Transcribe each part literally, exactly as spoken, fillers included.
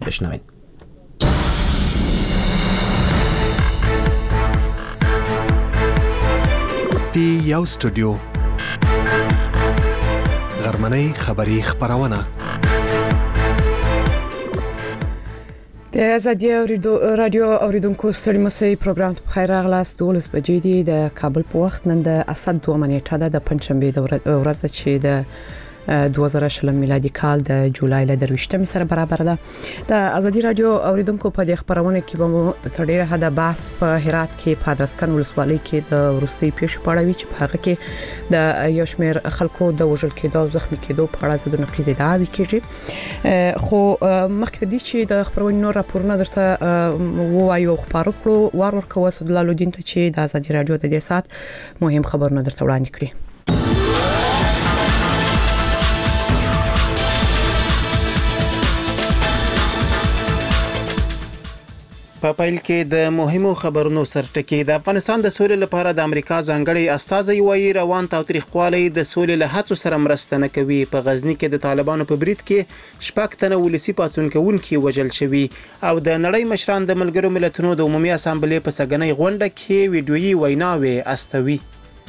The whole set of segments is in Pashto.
بشنوید. پی یو استودیو غرمنۍ خبری خبرونه د ازادي رادیو اوریدونکو ستړي مسئ پروګرام ته خیر راغلاست. دولس بجې دي د کابل په وخت. نن د اسد دوه نیټه ده د پنځشنبه د ورځ ده چې د دوه زره شل میلادي کال د جولای ل درويشتمې سره برابر ده. د ازادي رادیو اوریدونکو په دې خبرونه کې به مو تر ډیره حد بحث په هرات کې په ادرسکن ولسوالۍ کې د ورستي پیښې په اړه وی چې په هغه کې د یو شمېر خلکو د وژل کېدو او زخمي کېدو په اړه زده نقیزه دعوی کېږي. خو مخکې دي چې د خبرونې نور راپورونه درته وایو خبرو کړو وار ورکوه صد الله الدین ته چې د ازادي رادیو د دې سات مهم خبرونه درته وړاندې کړي. په پیل کې د مهمو خبرونو سرټکی. د افغانستان د سولې لپاره د امریکا ځانګړي استازي وایي روان تاوتریخوالی د سولې له هڅو سره مرسته نه کوي. په غزنی کې د طالبانو په برید کې شپږ تنه ولسی پاڅون کوونکي وژل شوي او د نړۍ مشران د ملګرو ملتونو د عمومي اسامبلې په سګنۍ غونډه کې ویډیويي ویناوې استوي.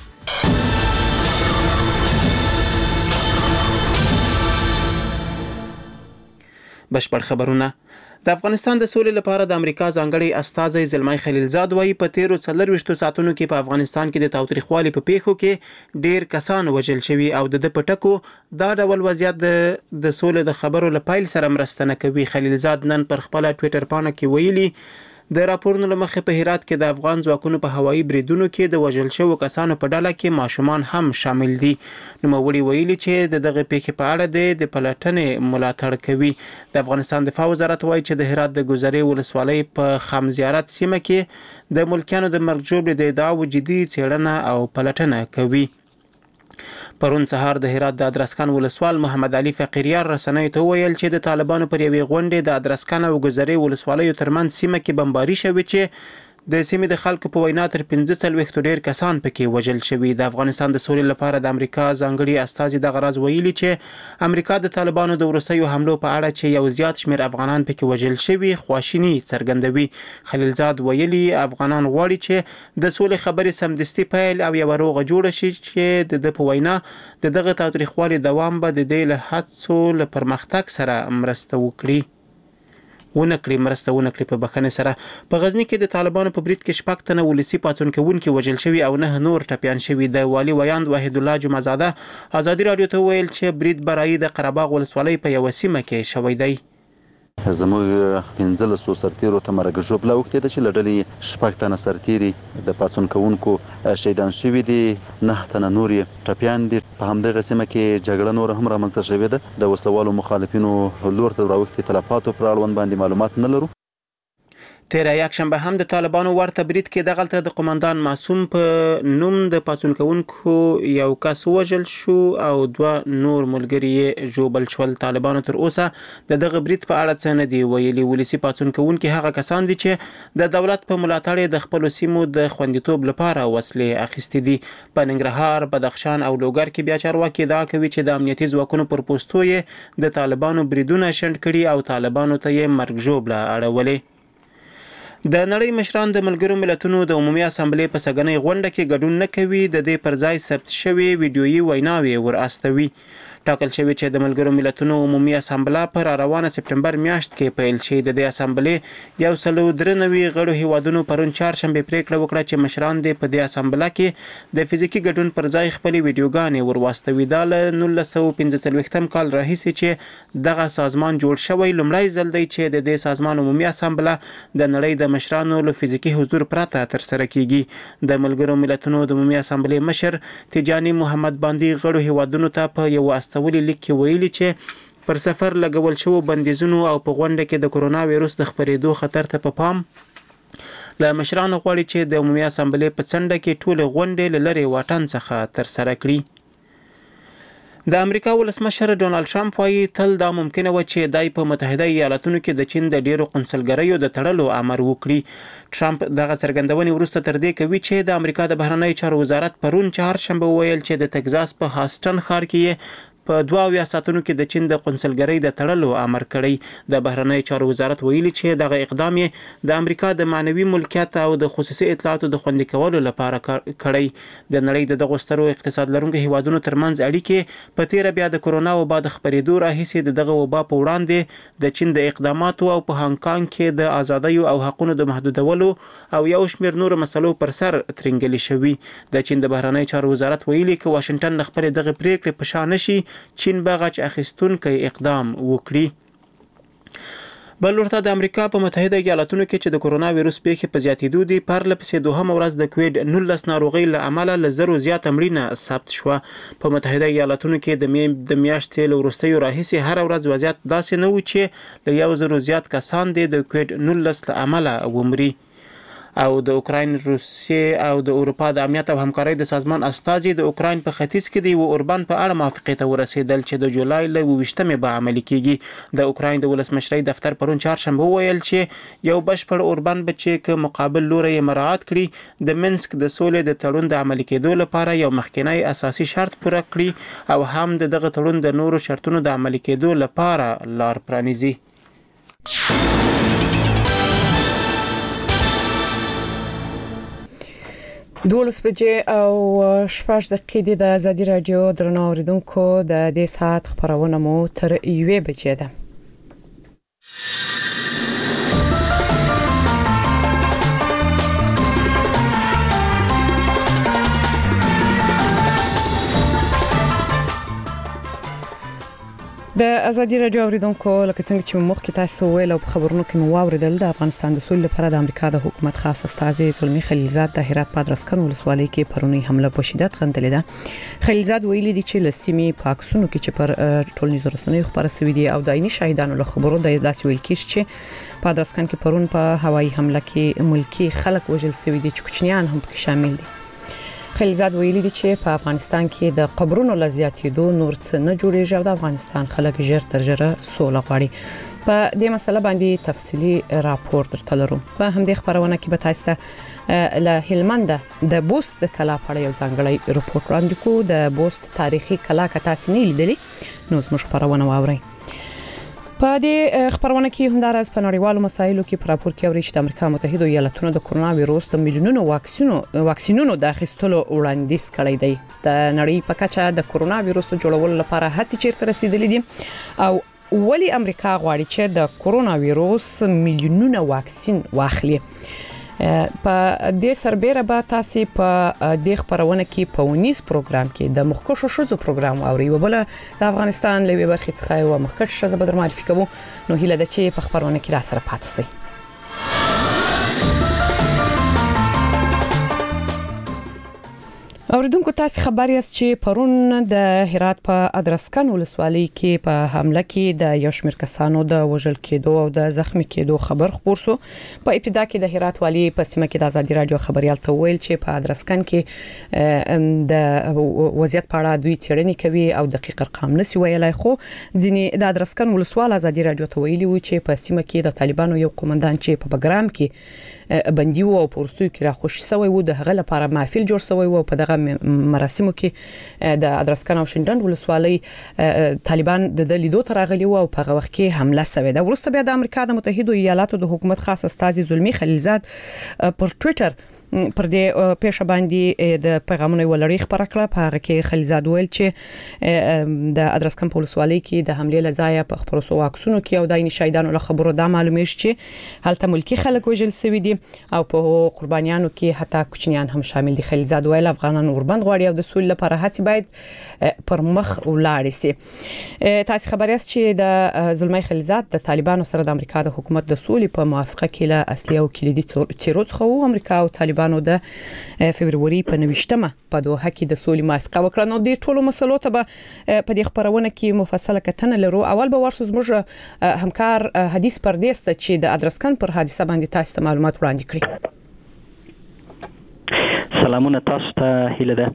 بشپړ خبرونه. د افغانستان د سولې لپاره د امریکا ځانګړي استازي زلمای خلیلزاد وایي په تیرو څلرويشتو ساعتونو کې په افغانستان کې د تاوتریخوالي په پیښو کې ډیر کسان وژل شوي او د پټکو دا ډول وضعیت د د سولې د خبرو لپاره سره مرسته نه کوي. خلیلزاد نن پر خپل ټوئیټر باندې کې ویلي د راپورونو لمخې په هرات کې د افغان ځواکونو په هوایي بریدونو کې د وژل شوو کسانو په ډله کې ماشومان هم شامل دي. نوموړي ویلي چې د دغه پیښې په اړه د پلټنې ملاتړ کوي. د افغانستان دفاع وزارت وایي چې د هرات د ګذرې ولسوالۍ په خم زیارت سیمه کې د ملکیانو د مرګ ژوبلې د ادعاو جدي څېړنه او پلټنه کوي. پرون سهار د هرات د ادرسکن ولسوال محمد علي فقیریار رسنیو ته ویل چې د طالبانو پر یوې غونډې د ادرسکن او ګذرې ولسوالیو ترمنځ سیمه کې بمباري شوې چې د سیمې د خلکو په وینا تر پنځه څلوېښت ډیر کسان پکې وژل شوي. د افغانستان د سولې لپاره د امریکا ځانګړي استازي دغه راز ویلي چې امریکا د طالبانو د وروستیو حملو په اړه چې یو زیات شمېر افغانان پکې وژل شوي خواشیني څرګندوي. خلیلزاد ویلي افغانان غواړي چې د سولې خبرې سمدستي پیل او یو روغه جوړه شي چې د په وینا د دغه تاوتریخوالي دوام به د دې له هڅو له پرمختګ سره مرسته وکړي. ونکړي مرسته ونکړي په بخښنې سره. په غزنی کې د طالبانو په برید کې شپږ تنه ولسی پاڅون کوونکي وژل شوي او نه نور ټپیان شوي. د والي ویاند وحید الله جمعزاده ازادي رادیو ته ویل چې برید برای د قرهباغ ولسوالۍ په یو سیمه کې شوی دی. زموږ پنځلسو سرتیرو ته مرګ ژوبله وکړه چې لړلې شپږ تنه سرتیري د پاڅون کوونکو شهیدان شوي دي، نه تنه نور ټپیان دي. په همدغه سیمه کې جګړه نور هم رامنځته شوې ده. د وسلوالو مخالفینو لور ته راوښتي تلفاتو پر اړوند باندې معلومات نه لرو. تیره یک شنبه هم د طالبانو ورته برید کې دغلته د قومندان معصوم په نوم د پاڅون کوونکو یو کس وژل شو او دوه نور ملګري یې ژوبل شول. طالبانو تر اوسه د دغه برید په اړه څه نه دی ویلي. ولسی پاڅون کوونکي هغه کسان دي چې د دولت په ملاتړ د خپل سیمو د خوندیتوب لپاره وسلې اخیستې دي. په ننګرهار، بدخشان او لوګر کې بیا چارواکي دا کوي چې د امنیتي ځواکونو پر پوستو یې د طالبانو بریدونه شنډ کړي او طالبانو ته یې مرګ ژوبله اړولې. د نړۍ مشران د ملګرو ملتونو د عمومي اسامبلې په سګنۍ غونډه کې ګډون نه کوي. د دې پر ځای ثبت شوی ویډیويي ویناوې ور استوي. ټاکل شوی چې د ملګرو ملتونو عمومي اسامبله پر روانه سپټمبر میاشت کې پیل شي. د دې اسامبلې یو سلو درې نوي غړو هیوادونو پرون چهارشنبه پریکړه وکړه چې مشران دې په دې اسامبله کې د فزیکی ګډون پر ځای خپل ویډیوګانې ور واستوي. دا له نولس سوه پنځه څلوېښتم کال راهیسې چې دغه سازمان جوړ شوی لومړی ځل دی چې د دې سازمان عمومي اسامبله د نړۍ د مشرانو له فزیکی حضور پرته تر سره کیږي. د ملګرو ملتونو د عمومي اسامبلې مشر تجانی محمد باندی غړو هیوادونو ته په یو استولي لیک کې ویلي چې پر سفر لګول شوو بندیزونو او په غونډه کې د کرونا وایروس د خپرېدو خطر ته په پام له مشرانو غواړي چې د عمومي اسامبلې په څنډه کې ټول غونډې له لرې واټن څخه تر سره کړي. د امریکا ولسمشر ډونالد ټرمپ وايي تل دا ممکنه و چې دای په متحده ایالاتونو کې د چین د ډیرو قنصلګریو د تړلو امر وکړي. ټرمپ دغه څرګندونې وروسته تر دې کوي چې د امریکا د بهرنی چارو وزارت پرون چهارشنبه ویل چې د تگزاس په هاستن ښار کې په دوه اویا ساعتونو کې د چین د قونسلګرۍ د تړلو امر کړی. د بهرنی چارو وزارت ویلي چې دغه اقدام یې د امریکا د معنوي ملکیت او د خصوصي اطلاعاتو د خوندي کولو لپاره کړی. د نړۍ د دغو سترو اقتصاد لرونکو هیوادونو ترمنځ اړیکې په تیره بیا د کرونا وبا د خپرېدو راهیسې د دغه وبا په وړاندې د چین د اقداماتو او په هانګ کانګ کې د ازادیو او حقونو د محدودولو او یو شمېر نور مسلو پر سر ترنګلې شوي. د چین د بهرنی چارو وزارت ویلي چې واشنگټن له خپلې دغه پریکړې په شا نشي چین به غچ اخیستونکی اقدام وکړي. بل ورته د امریکا په متحده ایالاتونو کې چې د کرونا وایروس پیښې په زیاتېدو دي پرله پسې دوهمه ورځ د کووډ نولس ناروغۍ له امله له زرو زیات مړینه ثبت شوه. په متحده ایالاتونو کې د مې د میاشتې له وروستیو راهیسې هر ورځ وضعیت داسې نه و چې له یو زرو زیات کسان دي د کووډ نولس له امله ومري. او د اوکراین، روسیې او د اروپا د امنیت او همکارۍ د سازمان استازي د اوکراین په ختیځ کې د یو اوربان په اړه موافقې ته ورسېدل چې د جولای له اوویشتمې به عملي کیږي. د اوکراین د ولسمشرۍ دفتر پرون چهارشنبه وویل چې یو بشپړ اوربان به چې که مقابل لوری یې مراعات کړي د منسک د سولې د تړون د عملي کېدو لپاره یو مخکینی اساسي شرط پوره کړي او هم د دغه تړون د نورو شرطونو د عملي کېدو لپاره لار پرانیزي. دولس بجې او شپږ دقیقې دي. د ازادي راډیو درنو اوریدونکو د دې ساعت خبرونه مو تر یوې بجې ده. د ازادي راډیو اوریدونکو لکه څنګه چې مخکې تاسو ویل او په خبرونو کې مو واوریدل د افغانستان د سولې لپاره د امریکا د حکومت خاص استازي زلمی خلیلزاد د هرات په ادرسکن ولسوالۍ کې پرونی حمله په شدت غندلې ده. خلیلزاد ویلي دي چې لسیمې پاکسونو کې چې پر ټولنیزو رسنیو خبره سوي دي او د عیني شاهدانو له خبرو د داسې ویل کېږي چې په ادرسکن کې پرون په هوایي حمله کې ملکی خلک وژل سوي دي چې کوچنیان هم پکې شامل دي. خلیلزاد ویلي دي چې په افغانستان کې د قبرونو لزیاتېدو نور څه نه جوړیږي او د افغانستان خلک ژر تر ژره سوله غواړي. په دې مسله باندې تفصیلی راپور درته لرو. په همدې خبرونه کې به تاسو ته له هلمند د بوست د کلا په اړه یو ځانګړی راپور وړاندې کوو. د بوست تاریخي کلا که تاسو نه لیدلې نو زموږ خبرونه واورئ. په دې خبرونه کې همدارس په نړیوالو مسایلو کې پر راپور کې اوري چې د امریکا متحده ایالاتونو د کرونا وایروس د میلیونونو واکسینو واکسینونو د اخیستلو وړاندیز کړی دی. د نړۍ په کچه د کرونا وایروس جوړولو لپاره هڅې چیرته رسیدلې دي او ولی امریکا غواړي چې د کرونا وایروس میلیونونو واکسین واخلي. په دې سربېره به تاسو په دې خبرونه کې په ونیس پروګرام کې د مخکښو شوزو پروګرام اوري وبله د افغانستان لوي برخې څخه یو مخکښ شوزه بدر معرفي کوو. نو هیله ده چې په خبرونه کې را سره پاتې شئ. اوریدونکو تاسو خبر یاست چې پرون د هرات په ادرسکن ولسوالۍ کې په حمله کې د یو شمېر کسانو د وژل کېدو او د زخمی کېدو خبر خپور شو. په ابتدا کې د هرات والی په سیمه کې د ازادي راډیو خبريال ته ویل چې په ادرسکن کې د وضعیت په اړه دوی څېړنې کوي او دقیق ارقام نشي ویلای. خو ځینې د ادرسکن ولسوال ازادي راډیو ته ویلي و چې په سیمه کې د طالبانو یو قومندان چې په بګرام کې بندي و او پورستوي کې را خوشي سوی و د هغه لپاره محفل جوړ سوی و. په دغه مراسمو کې د ادرسکن او شینډنډ ولسوالۍ طالبان د لیدو تر غلي و او په هغه وخت کې حمله سوی ده. ورسته بیا د امریکا د متحده ایالاتو د حکومت خاص استازي زلمی خلیلزاد پر ټوئیټر پر دې پیښه باندې د پیغامونو ولړۍ خبره کړه. په هغه کې خلیلزاد ویل چې د ادرسکن په ولسوالۍ کې د حمله لزایا په خبرو واکسونو کې او د عیني شاهدانو له خبرو دا معلومه شي چې هلته ملکی خلک وژل سوي دي او په قربانیانو کې حتی کوچنیان هم شامل دي. خلیلزاد ویل افغانان اوربند غواړي او د سولې لپاره هڅې باید پر مخ ولاړ شي. تاسو خبر یاست چې د زلمی خلیلزاد د طالبانو سره د امریکا د حکومت د سولې په موافقه کې له اصلي او کلیدي چیرو څخه و. امریکا او طالبانو د فبرवरी په نوښتمه په دوه کې د سولې موافقه وکړه. نو د ټولو مسلو ته به په دې خبرونه کې مفصله کتنه لرو. اول به ورسو زموږ همکار حدیث پردیس ته چې د ادرسکن پر حادثه باندې تاسو ته معلومات وړاندې کړي. سلامونه تاسو ته هیله ده.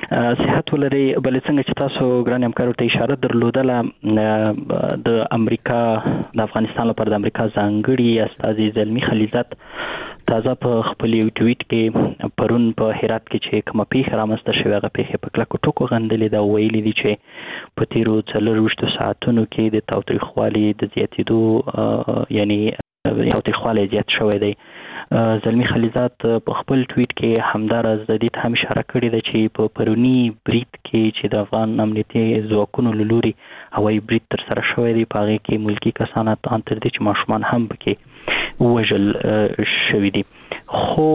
صحت ولري. بل څنګه چې تاسو ګران همکارو ته اشاره درلودله د امریکا د افغانستان لپاره د امریکا ځانګړي استازي زلمی خلیلزاد تازه په خپل یو ټویټ کې پرون په هرات کې چې کومه پیښه رامنځته شوې هغه پیښه په کلکو ټکو غندلې ده. ویلي دي چې په تیرو څلورویشتو ساعتونو کې د تاوتریخوالي د زیاتېدو یعنی تاوتریخوالی زیات شوی دی. زلمی خلیلزاد په خپل ټویټ کې همداراز د دې هم اشاره کړې ده چې په پرونی برید کې چې د افغان امنیتي ځواکونو له لوري هوایي برید ترسره شوی دی په هغې کې ملکي کسان ان تر دې چې ماشومان هم پکې وژل شوي دي. خو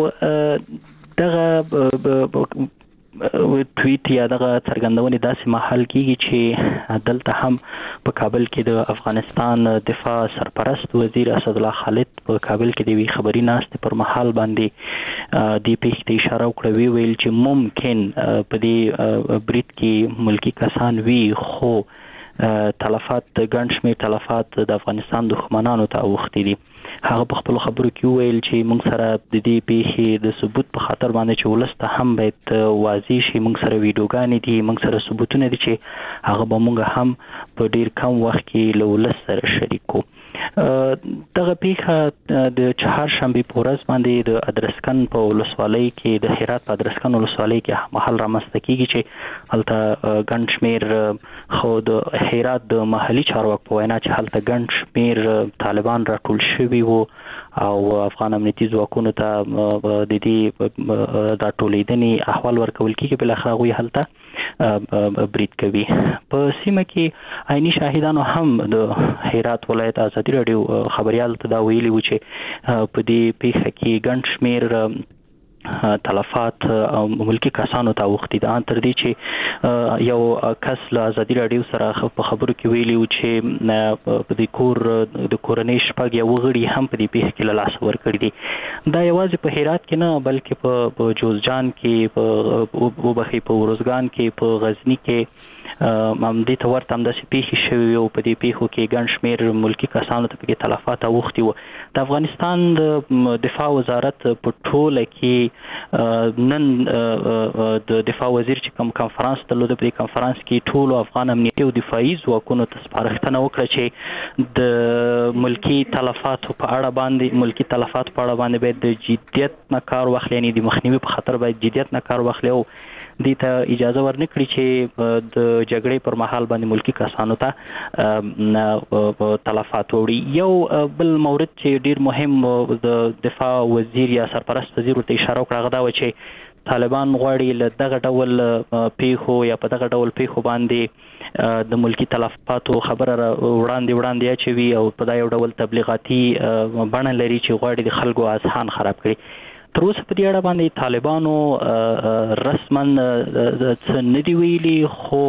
دغه ټویټ یا دغه څرګندونې داسې مهال کېږي چې دلته هم په کابل کې د افغانستان دفاع سرپرست وزیر اسدالله خالد په کابل کې د یوې خبري ناستې پر مهال باندې دې پیښې ته اشاره وکړه. وی ویل چې ممکن په دې برید کې ملکي کسان وي خو تلفات ګڼ شمېر تلفات د افغانستان دښمنانو ته اوښتي دي. هغه په خپل خبرو کې ویل چې موږ سره د دې پیښې د ثبوت په خاطر باندې چې ولس ته هم باید واضح شي. موږ سره ویډیوګانې دي، موږ سره ثبوتونه دي چې هغه به موږ هم په ډیر کم وخت کې له ولس سره شریکو. دغه پیښه د چهارشنبې په ورځ باندې د ادرسکن په ولسوالۍ کې د هرات په ادرسکن ولسوالۍ کې مهال رامنځته کېږي چې هلته ګڼ شمېر خو د هرات د محلي چارواکو په وینا چې هلته ګڼ شمېر طالبان راټول شوي وو او افغان امنیتي ځواکونو ته د دې راټولېدنې احوال ورکول کېږي. بالاخره هغوی هلته برید کوي. په سیمه کې عیني شاهدانو هم د هرات ولایت ازادي راډیو خبریال ته دا ویلي وو چې په دې پیښه کې ګڼ شمېر تلفات او ملکی کسانو ته وختي ده. ان تر دې چې یو کس له ازادي راډیو سره په خبرو کې ویلي و چې په دې کور د کورنۍ شپږ یو غړي هم په دې پیښه کې له لاسه ورکړي دي. دا یوازې په هرات کې نه بلکې په جوزجان کې، په وبخي په ورزګان کې، په غزنی کې هم دې ته ورته همداسې پیښې شوي او په دې پیښو کې ګڼ شمېر ملکي کسانو ته پکې تلفات اوښتي وو. د افغانستان د دفاع وزارت په ټوله کې نن د دفاع وزیر چې کوم کنفرانس درلوده په دې کنفرانس کې ټولو افغان امنیتي او دفاعي ځواکونو ته سپارښتنه وکړه چې د ملکي تلفاتو په اړه باندې ملکي تلفات په اړه باندې باید د جدیت نه کار واخلي، یعنې د مخنیوي په خاطر باید جدیت نه کار واخلي او دې ته اجازه ورنکړي چې د جګړې پر مهال باندې ملکي کسانو ته تلفات وړي. یو بل مورد چې ډیر مهم د دفاع وزیر یا سرپرست وزیر ورته اشاره وکړه هغه دا و چې طالبان غواړي له دغه ډول پیښو یا په دغه ډول پیښو باندې د ملکي تلفاتو خبره وړاندې وړاندې اچوي او په دا یو ډول تبلیغاتي بڼه لري چې غواړي د خلکو اذهان خراب کړي. تر اوسه په دې اړه باندې طالبانو رسما څه نه دي ویلي، خو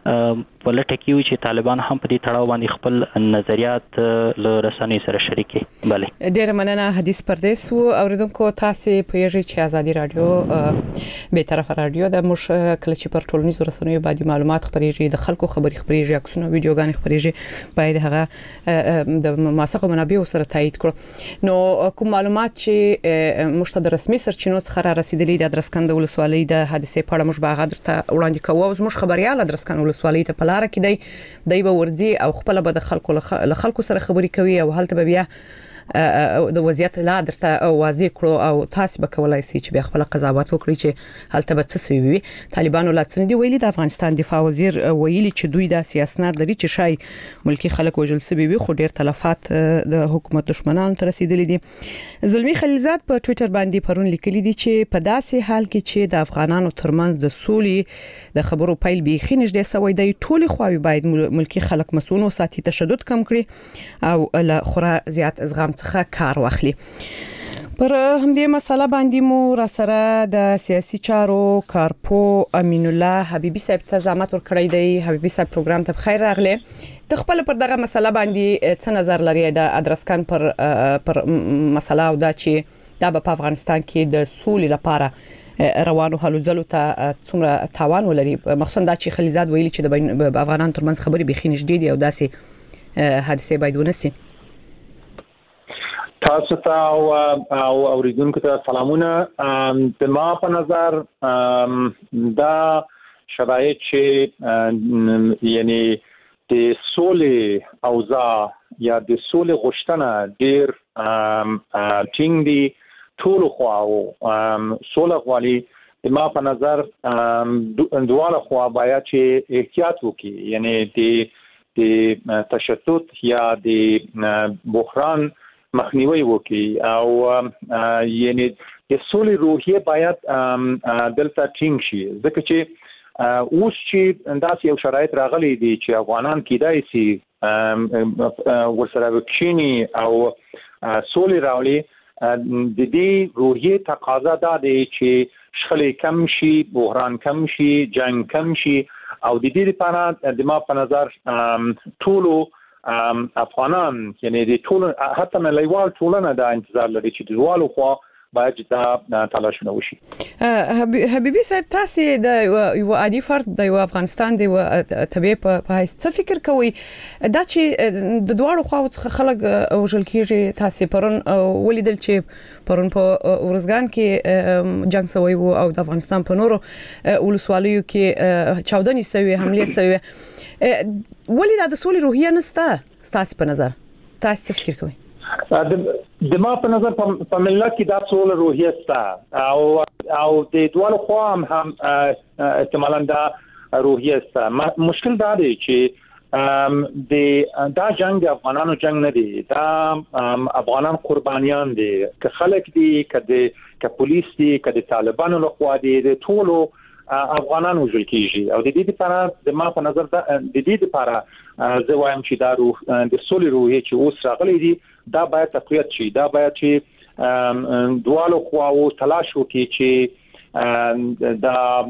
په لټه کې وي چې طالبان هم په دې تړاو باندې خپل نظریات له رسنیو سره شریک کړي. بله ډېره مننه. حدیث پردیس و اوریدونکو، تاسې پوهیږئ چې ازادي راډیو به طرفه راډیو د موږ کله چې پر ټولنیزو رسنیو باندې معلومات خپرېږي، د خلکو خبري خپرېږي، عکسونه ویډیوګانې خپرېږي، باید هغه د موثقو منابعو سره تایید کړو. نو کوم معلومات چې موږ ته د رسمي سرچینو څخه را رسیدلي د ادرسکن د ولسوالۍ د حادثې په اړه موږ به هغه درته وړاندې کوو. او زموږ خبريال ادرسکن ولسوالۍ ته په لاره کې دی دی به ورځي او خپل به د خلکو له خلکو سره خبري کوي او هلته به بیا د وضعیت لا درته واضح کړو او تاسو به کولای شئ چې بیا خپل قضاوت وکړئ چې هلته به څه سوي وي. طالبانو لا څه دي ویلي. د افغانستان دفاع وزیر ویلي چې دوی د سیاست لري چې شای ملکی خلک وجل سوي وي، خو ډیر تلفات د حکومت دشمنانو ته رسیدلي دي. زلمی خلیلزاد په ټوئیټر باندې پرون لیکلي دي چې په داسې حال کې چې د افغانانو ترمنځ د سولې د خبرو پیل بیخي نږدې سوی دی، ټولې خواوې باید ملکی خلک مسؤل وساتي، تشدد کم کړي او له خورا زیات ازغام څخه کار واخلي. پر همدې مسله باندې مو را سره د سیاسي چارو کارپو امین الله حبیبي صاحب ته زحمت ورکړی دی. حبیبي صاحب پروګرام ته بخیر راغلی. د خپل پر دغه مسله باندې څه نظر لري د ادرسکن پر پر مسله او دا چې دا په افغانستان کې د سولې لپاره روانو هلو ځلو ته څومره تاوان ولري، مخصوصا دا چې خلیلزاد ویلي چې د افغانانو ترمنځ خبرې بيخي نږدې دي او داسې حادثه باید ونسي. تاسو ته او اوریدونکو ته سلامونه. د ما په نظر دا شرایط چې یعنی د سولې اوضاع یا د سولې غوښتنه ډیر ټینګ دي ټول خواو سوله غواړي ما په نظر دواړه خوا باید چې احتیاط وکړي یعنی د د تشدد یا د بحران مخنیوي وکړي او یعنی د سولې روحیه باید دلته ټینګ شي ځکه چې اوس چې داسې یو شرایط راغلي دي چې افغانان کېدای شي ورسره وکښیني او سولې راولي د دې روحیه تقاضا ده چې شخړې کم شي بحران کم شي جنگ کم شي او د دې لپاره د ما په نظر ټولو افغانان یعنی د ټولو حتی نړیوال ټولنه دا انتظار لري چې د دوالو خوا باید دا تلاشونه وشي. حبیبي صاحب تاسو د یو عادي فرد د افغانستان د طبيعي په هیڅ څه فکر کوي دا چې د دوړو خواو څخه خلک وژل کیږي تاسو پرون ولیدل چې پرون په ورزګان کې جنگ سوی وو او د افغانستان په نورو ولسوالیو کې چودنې سوي حمله سوي ولې د سولې روحیه نشته تاسو په نظر تاسو فکر کوي د ما په نظر په ملت کې دا ټول روحیه ستا او او د دوه خوا هم احتمالاً دا روحیه ستا مشکل دا دی چې د دا جنگ د افغانانو جنگ نه دی دا افغانان قربانیان دي که خلک دي که که پولیس دي که د طالبانو لخوا دي د ټولو افغانان وژل کیږي او د دې لپاره د ما په نظر دا د دې لپاره زه وایم چې دا روح د سولې روحیه چې اوس راغلي دي دا باید تقویت شي دا باید چې دوالو خواو تلاش وکړي چې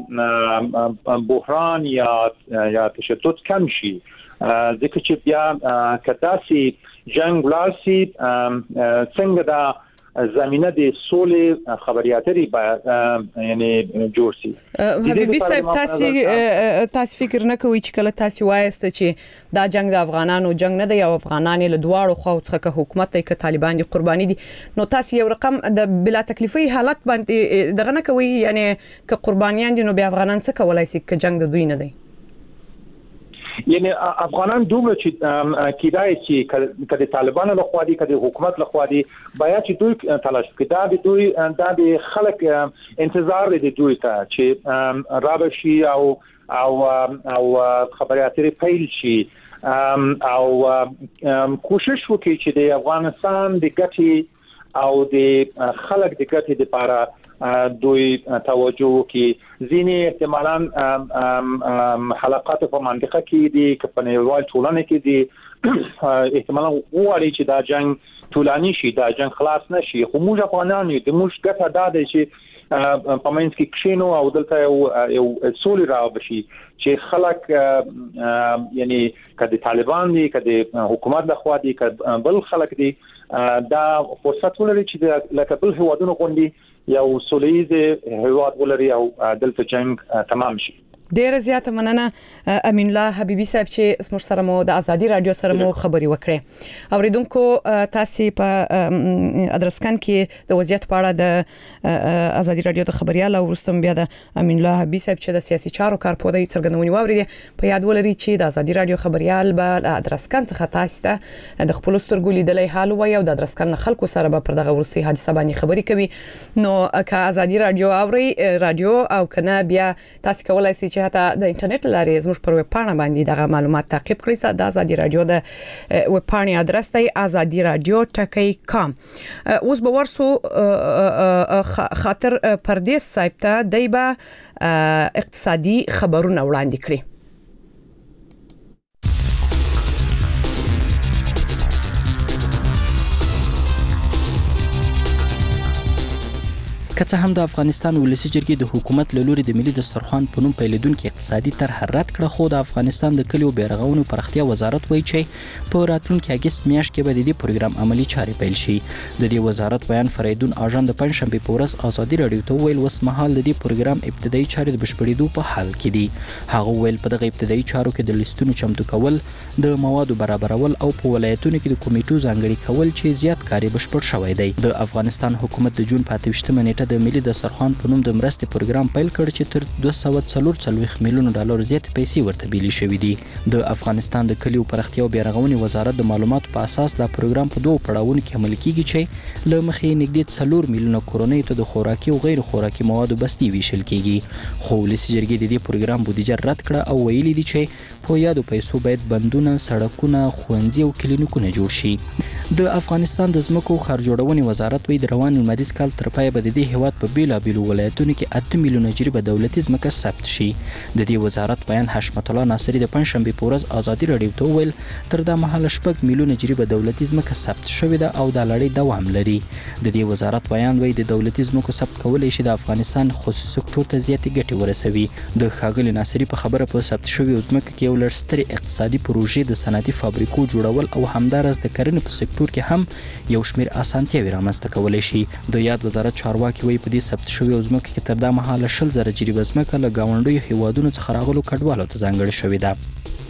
دا بحران یا یا تشدد کم شي ځکه چې بیا کداسي جنگ لاسي څنګه دا زمينه د سولې خبرياتري یعنی جوړ شي. حبيبي صاحب تاسو تاسو فکر نه کوئ چې کله تاسو وایست چې دا جنگ د افغانانو جنگ نه دی او افغانان له دواړو خواو څخه حکومت ته ک طالبان دي قرباني دي نو تاسو یو رقم د بلا تکلیفي حالت باندې دغه نه کوي یعنی ک قربانیان دي نو به افغانان څه کولای شي ک جنگ د دوی نه دی یعنی افغانان دومره چې کیدای شي کله طالبانو له خوا دي کله حکومت له خوا دي باید چې دوی تلاش وکړي دا د دوی دا د خلک انتظار لري دوی ته چې رابشي او او او خبرياتي پیل شي او کوشش وکړي چې د افغانستان د ګټي او د خلک د ګټي لپاره دوی توجه وکړي ځینې احتمالاً حلقات په منطقه کې دي که په نړیوال ټولنه کې دي احتمالاً وایي چې دا جنگ ټولانی شي دا جنگ خلاص نشي خو موږ افغانان یو د موږ ګټه دا ده چې په منځ کې کښینو او دلته یو سولې راوبشي چې خلک یعنی کله طالبان دي کله حکومت له خوا دي کله بل خلک دي دا فرصت ولري چې لکه بل هوادونو غونډي یو سولېز هواد ولري او دلته جنگ تمام شي. ډیر زیاته مننه امین الله حبیبي صاحب چې اسمر سره مو د ازادي رادیو سره مو خبري وکړه اوریدونکو تاسو په ادرسکن کې د وضعیت په اړه د ازادي رادیو د خبريال او ورستم بیا د امین الله حبیبي صاحب چې د سیاسي چارو کارپوهي څرګندونې واوریدي په یاد ولري چې د ازادي رادیو خبريال به ادرسکن څخه تاسو ته د خپل سترګو لیدلې حال وایي او د ادرسکن خلکو سره به پر دغه ورستي حادثه باندې خبري کوي نو که ازادي رادیو اوري رادیو او کنه بیا تاسو کولای شئ حتی د انټرنیټ لارې زموږ پر ویب پاڼه باندې دغه معلومات تعقیب کړئ د ازادي رادیو د ویب پاڼې ادرس دی azadi radio dot com اوس به ورسو خاطر پردیس صاحب ته دایبه اقتصادي خبرونه وړاندې کړي. که څه هم د افغانستان ولسی جرګې د حکومت له لوري د ملي دسترخوان په نوم پیلېدونکو اقتصادي طرح رد کړه خو د افغانستان د کلیو بیرغونو پرختیا وزارت وایي چې په راتلونکي اگست میاشت کې به د دې پروګرام عملی چارې پیل شي. د دې وزارت بیان فریدون اژان د پنځشنبه په ورځ ازادي رادیو ته ویل وس مهال د دې پروګرام ابتدایي چارې د بشپړېدو په حال کې دي. هغه ویل په دغه ابتدایي چارو کې د لیستونو چمتو کول د موادو برابرول او په ولایتونو کې د کمیټو ځانګړي کول چې زیات کاری بشپړ شوی دی. د افغانستان حکومت د جون په اته ویشتمه نیټه د ملي دسترخوان په نوم د مرستې پروګرام پیل کړ چې تر دوه سوه څلور څلوېښت میلیونه ډالر زیات پیسې ورته بیلې شوې دي. د افغانستان د کلیو پراختیا او بیارغونې وزارت د معلوماتو په اساس دا پروګرام په دوه پړاوونو کې عملي کیږي چې له مخې نږدې څلور میلیونه کورنۍ ته د خوراکي او غیر خوراکي موادو بستي ویشل کیږي. خو ولسي جرګې د دې پروګرام بودیجه رد کړه او ویلي دي چې په یادو پیسو باید بندونه، سړکونه، ښوونځي او کلینیکونه جوړ شي. د افغانستان د ځمکو ښار جوړونې وزارت وایي د روان لمریز کال تر پایه به د دې هیواد په بیلابیلو ولایتونو کې اته میلیونه جریبه دولتي ځمکه ثبت شي. د دې وزارت بیان حشمت الله ناصري د پنځشنبې په ورځ ازادي راډیو ته وویل تر دا مهاله شپږ میلیونه جریبه دولتي ځمکه ثبت شوې ده او دا لړۍ دوام لري. د دې وزارت بیان وایي د دولتي ځمکو ثبت کولای شي د افغانستان خصوصي سکتور ته زیاتې ګټې ورسوي. د ښاغلي ناصري په خبره په ثبت شویو ځمکو کې یو لړ سترې اقتصادي پروژې د صنعتي فابریکو جوړول او همدارس د کرنې په سکتور کې هم یو شمېر اسانتیاوې رامنځته کولی شي. د یاد وزارت چارواکي وایي په دې ثبت شویو ځمکو کې تر دا مهاله شل زره جریبه ځمکه له ګاونډیو هیوادونو څخه راغلو کډوالو ته ځانګړې شوې ده.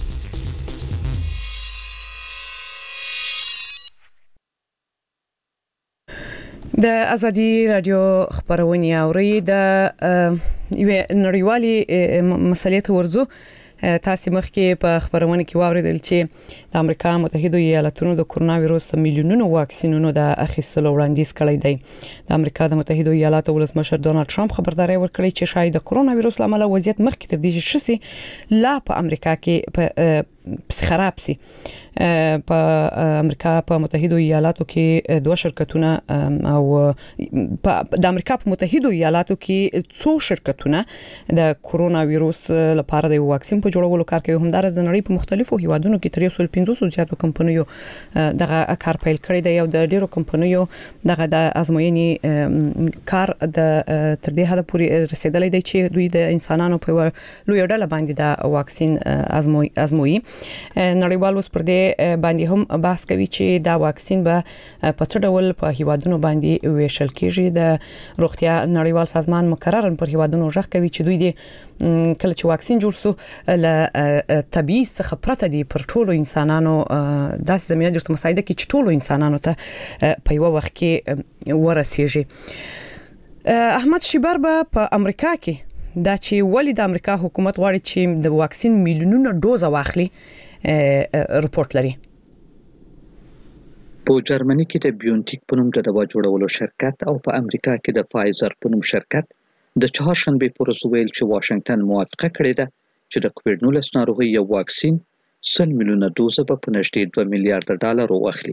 د ازادي رادیو خبرونه اوري د یوې نړیوالې مسلې ته ورځو. تاسو مخکې په خبرونه کې واوریدل چې د امریکا متحده ایالاتونو د کرونا وایروس میلیونونو واکسینونو د اخیستلو وړاندیز کړی دی. د امریکا د متحده ایالاتو ولسمشر ډونالد ټرمپ خبرداري ورکړې چې شاید د کرونا وایروس لامل وضعیت مخکې تر دې شسي لا په امریکا کې په خراب سي. په امریکا په متحده ایالاتو کې دوه شرکتونه او د امریکا په متحده ایالاتو کې څو شرکتونه د کرونا وایروس لپاره د واکسین په جوړولو کار کوي. همدارس د نړۍ په مختلفو هیوادونو کې تر یو سل پنځوس زیاتو کمپنیو دغه کار پیل کړی دی او د ډیرو کمپنیو دغه د ازموینې کار د تر دې حد پورې رسیدلی دی چې دوی د انسانانو په لوی ډله باندې د واکسین ازموي ازموي نړیوال اوس پر دې باندې هم بحث کوي چې دا واکسین به په څه ډول په هیوادونو باندې ویشل کیږي. د روغتیا نړیوال سازمان مقررن پر هیوادونو ژغ کوي چې دوی د کله چې واکسین جوړ سو له تبعیض څخه پرته دي پر ټولو انسانانو داسې زمينه جوړه مساعده کې چې ټولو انسانانو ته په یو وخت کې ورسیږي. احمد شیبر به په امریکا کې دا چې ولی د امریکا حکومت غواړي چې د واکسین میلیونونو ډوز واخلي رپورت لري. په جرمني کې د بیونټیک په نوم د دوا جوړولو شرکت او په امریکا کې د فایزر په نوم شرکت د چهارشنبه پر ورځ ویل چې واشنگټن موافقه کړې ده چې د کووډ نولس ناروغي یو واکسین سل میلیونه دوزه په نږدې دوه میلیارډ ډالر واخلي.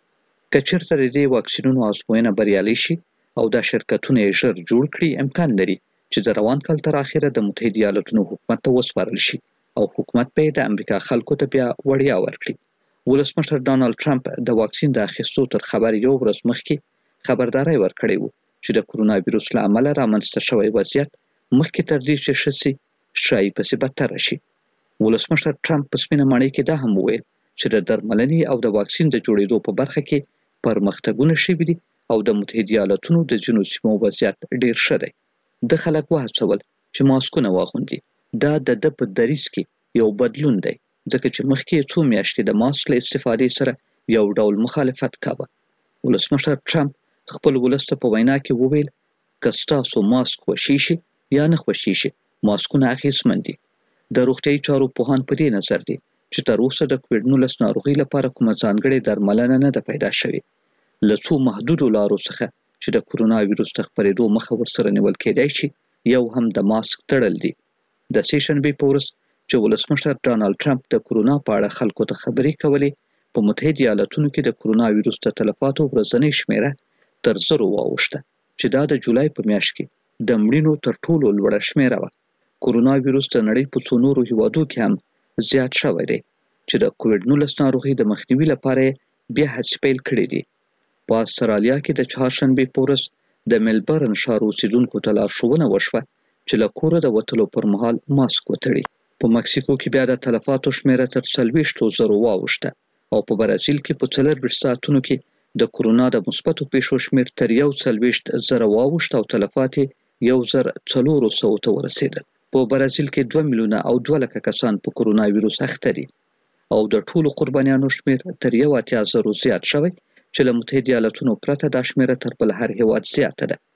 که چیرته د دې واکسینونو ازموینه بریالي شي او دا شرکتونه یې ژر جوړ کړي امکان لري چې د روان کال تر اخره د متحده ایالاتونو حکومت ته وسپارل شي او حکومت به د امریکا خلکو ته بیا وړیا ورکړي. ولسمشر ډونالد ټرمپ د واکسین د اخیستو تر خبر یو ورځ مخکې خبرداري ورکړې و چې د کرونا وایروس له امله رامنځته شوی وضعیت مخکې تر دې چې شسي شای پسې بدتر شي. ولسمشر ټرمپ په سپینه ماڼۍ کې دا هم وویل چې د درملنې او د واکسین د جوړېدو په برخه کې پرمختګونه شوي دي او د متحده ایالاتونو د ځینو سیمو وضعیت ډیر ښه دی. د خلک وهڅول چې ماسکونه واغوندي. دا د د په دریځ کې یو بدلون دی ځکه چې مخکې څو میاشتې د ماسک له استفادې سره یو ډول مخالفت کاوه. ولسمشر ټرمپ خپل ولس ته په وینا کې وویل که ستاسو ماسک خوښي شي یا نه خوښي شي ماسکونه اخیستمن دي. د روغتیايي چارو پوهان په دې نظر دي چې تر اوسه د کووډ نولس ناروغي لپاره کومه ځانګړې درملنه نه ده پیدا شوې. له څو محدودو لارو څخه چې د کرونا وایروس د خپرېدو مخه ورسره نیول کېدای شي یو هم د ماسک تړل دي. د سې شنبې په ورځ چې ولسمشر ډونالد ټرمپ د کرونا په اړه خلکو ته خبرې کولې په متحده ایالاتونو کې د کرونا وایروس د تلفاتو ورځنۍ شمیره تر زرو واوښته چې دا د جولای په میاشت کې د مړینو تر ټولو لوړه شمیره وه. کرونا وایروس د نړۍ په څو نورو هیوادو کې هم زیات شوی دی چې د کووډ نولس ناروغي د مخنیوي لپاره بیا هڅې پیل کړې دي. په استرالیا کې د چهارشنبې په ورځ د ملبورن ښار اوسیدونکو ته لارښوونه وشوه چې له کوره د وتلو پر مهال ماسک وتړي. په مکسیکو کې بیا د تلفاتو شمیره تر څلوېښتو زرو واوښته او په برازیل کې په څلورویشت ساعتونو کې د کرونا د مثبتو پیښو شمیر تر یو څلوېښت زره واوښت او تلفات یو زر څلور سوه ته ورسېدل. په برازیل کې دوه میلیونه او دوه لکه کسان په کرونا وایروس اخته دي او د ټولو قربانیانو شمیر تر یو اتیا زرو زیات شوی چې له متحده ایالاتونو پرته دا شمیره تر بل هر هیواد زیاته ده.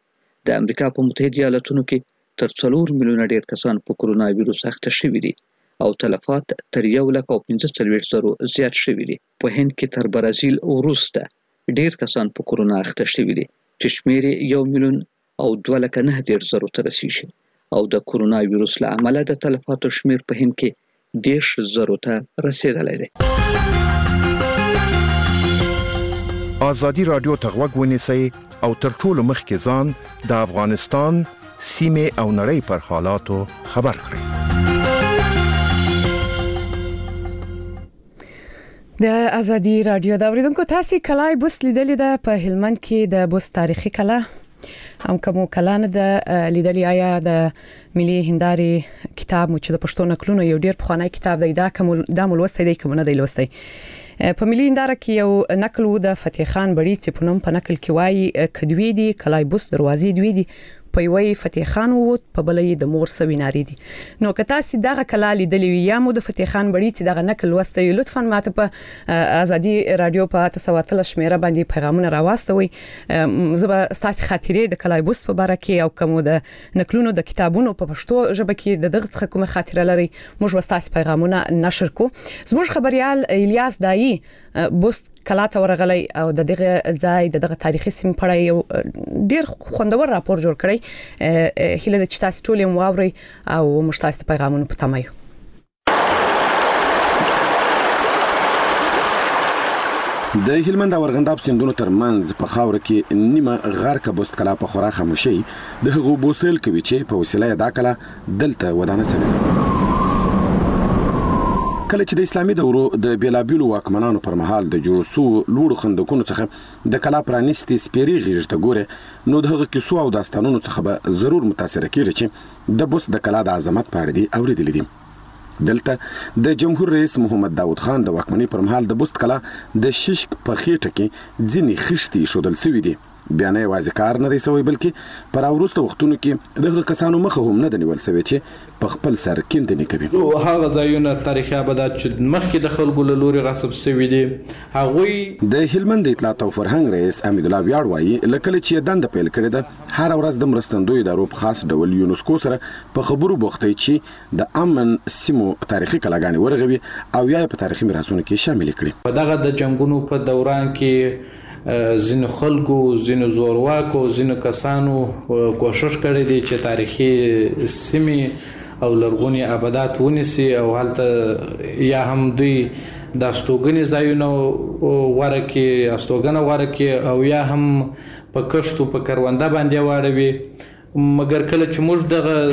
د امریکا په متحده ایالاتونو کې تر څلور میلیونه ډیر کسان په کرونا وایروس اخته شوي دي او تلفات تر یو لک او پنځه څلوېښت زرو زیات شوي دي. په هند کې تر برازیل وروسته ډیر کسان په کرونا اخته شوي دي چې شمېر یې یو میلیون او دوه لکه نه دېرش زرو ته رسیږي او د کرونا وایروس له امله د تلفاتو شمېر په هند کې دېرش زرو ته رسیدلی دی. آزادي رادیو ته غوږ ونیسئ او تر ټولو مخکې ځان د افغانستان سیمې او نړۍ پر حالاتو خبر کړئ. د آزادي رادیو د اوریدونکو تاسو کلای بوست لیدلې ده په هلمند کې د بوست تاریخي کلا هم کوم کلان د لیدلې آیا د ملي هنداري کتاب مو چې د پښتو نقلونو یو ډیر پخوانی کتاب دی دا کوم د مولوستي دی کوم نه دی لوستي. په ملي هنداره کې یو نقل و د فتح خان بړي چې په نوم په نقل کې وایي کدوې دي کلای بوست دروازې دوی دي په یوې فتح خان وو په بلې د مور سویناری دي. نو که تاسو دغه کلا لیدلې یا مو د فتح خان بړي چې دغه نقل وسته لطفا ماته په آزادي رادیو په تاسو شمیره باندې پیغامونه راوستوي. زه به تاسو خاطرې د کلای بوست په اړه کې او کوم د نقلونو د کتابونو په پښتو ژبه کې د دغه څخه کومه خاطره لري موږ به تاسو پیغامونه نشر کو. زموږ خبريال الیاس دای بوست کلا ته ورغلی او د دغه ځای د دغه تاریخي سیم په اړه یو ډیر خوندور راپور جوړ کړی. هیله ده چې تاسو ټول یې واورئ او موږ تاسو پیغامونه په تمه یو. د هلمند او ارغنداب سیندونو ترمنځ په خاور کې نیمه غرقه بوست کلا په خورا خاموشي د هغو بوسل کوي چې په وسیله دا کلا دلته ودانه سوي. کله چې د اسلامي دورو د بیلابیلو واکمنانو پر مهال د جوړ سو لوړ خندقونو څخه د کلا پرانیستي سپیری غیږته ګوره نو د هغه کیسو او داستانونو څخه به ضرور متاثر کیږي چې د بوست د کلا د عظمت په اړه دی اوریدل دي. دلته د جمهور رئیس محمد داود خان د واکمنۍ پر مهال د بوست کلا د ششک په خېټه کې ځینې خښتې شودل سوي دي. بیا نه یوازې کار نه دی سوی بلکې پر وروسته وختونو کې دغه کسانو مخه هم نه دنیول سوی چې په خپل سر کیندنې کوي. او هغه ځایونه تاریخي آبادات چې مخکې د خلکو له لوري غصب سوي دي هغه د هلمند اطلاعات او فرهنګ رئیس امید الله ویاړ وایي لکه چې دند پیل کړی ده هر ورځ د مرستندوی ادارو په خاص ډول یونسکو سره په خبرو بوختي چې د امن سیمو تاریخي کلاګانې ورغوي او یا په تاریخي میراثونو کې شامل کړي. په دغه د جنگونو په دوران کې زینو خلکو زینو زورواکو زینو کسانو کوشش کړی دی چې تاریخي سیمې او لرغونی آبادات ونیسي او هلته یا هم دوی د استوګنې ځایونه ورکي استوګنه ورکي او یا هم په کښتو په کرونده باندې واړوي. مګر کله چې موږ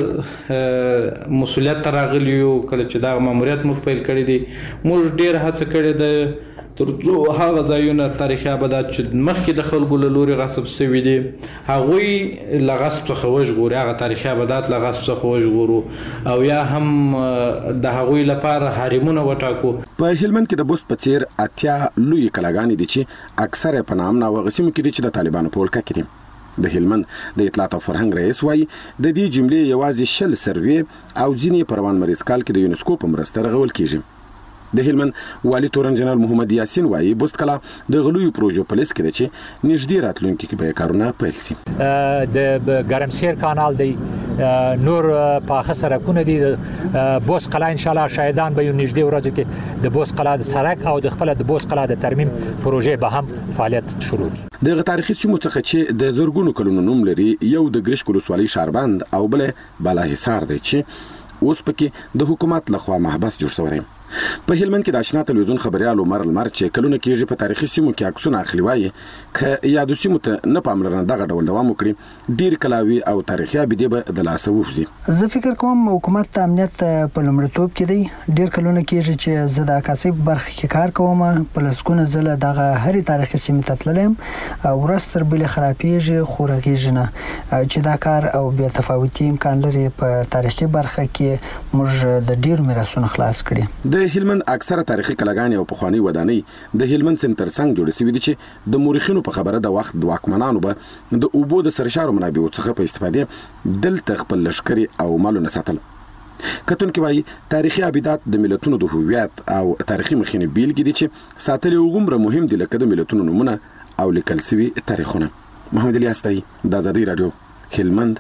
دغه مسولیت راغلیو کله چې دغه ماموریت موږ پیل کړی دی موږ ډیر هڅه کړې ده ترڅو هغه ځایونه تاریخي آبادات چې مخکې د خلکو له لوري غصب شوي دي هغوی له غصب څخه وژغوري هغه تاریخي آبادات له غصب څخه وژغورو او یا هم د هغوی لپاره حرمونه وټاکو. په هلمند کې د بوست په څیر اتیا لوی کلاګانې دي چې اکثره په نام نه وغسیمو کې دي چې د طالبانو په ولکه کې دي. د هلمند د اطلاعات او فرهنګ رئیس وایي د دې جملې یوازې شل سروي او ځینې پروان مریض کال کې د یونسکو په مرسته رغول کیږي. د هلمند والي تورن جنرال محمد یاسین وایي بوست کلا د غلوی پروژو په لیست کې ده چې نږدې راتلونکي کې به کارونه پیل شي. د ګرمسیر کانال دی نور په سرکونه دي بوست کلا ان شاء الله شاهدان به نږدې ورځو کې د بوست کلا د سرک او د خپل د بوست کلا د ترمیم پروژې به هم فعالیت شروع کړي. د تاریخي سیمو څخه چې د زورګونو کلونو نوم لري یو د ګریش کولسوالي شاربند او بل بالاحصار دی چې اوس پکې د حکومت لخوا محبس جوړ شوی دی. په هلمند کې د آشنا تلویزیون خبريال عمر المر چې کلونه کېږي په تاریخي سیمو کې عکسونه اخلي وایي ک یادو سیمو ته نه پاملرنه دغه ډول دوام وکړي ډیر کلاوي او تاریخي ابدي به د لاسه وفزي. زه فکر کوم حکومت د امنیت په لومړیتوب کې دی. ډیر کلونه کېږي چې زه د عکاسي برخه کې کار کوم په لسکونه زله دغه هرې تاریخي سیمه ته تللم او ورستر بل خرابېږي خورغېږي نه چې دا کار او بیا تفاوتي امکان لري په تاریخي برخه کې موږ د ډیر میراثونو خلاص کړي. د هلمند اکثره تاریخي کلاګانې او پخوانی ودانۍ د هلمند سنټر څنګه جوړ شوې دي چې د مورخینو په خبره د وخت د واکمنانو به د اوبو د سرشارو منابعو څخه په استفاده دلته خپل لشکري او مالونه ساتل. کتون کې وایي تاریخي ابدات د ملتونو د هویت او تاریخي مخینه بیلګې دي چې ساتل یو غومره مهم دي لکه د ملتونو نومونه او لیکل شوی تاریخونه. محمد الیاس تای د آزادي رادیو هلمند.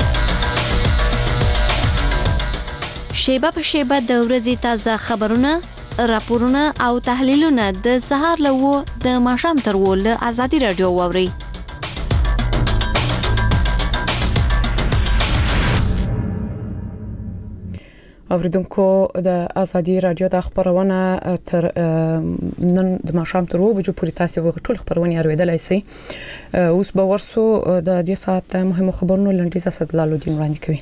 شیبه په شیبه د ورځې تازه خبرونه، راپورونه او تحلیلونه د سهار له و د ماښام تر و له ازادي رادیو واوري. اوریدونکو د ازادي رادیو د خبرونه تر نن د ماښام تر و بجو پورې تاسو ټول خبرونه اوریدلای شئ. اوس به ورسو د دې ساعت مهمو خبرونو لنډیز اسدالله الدین وړاندې کوي.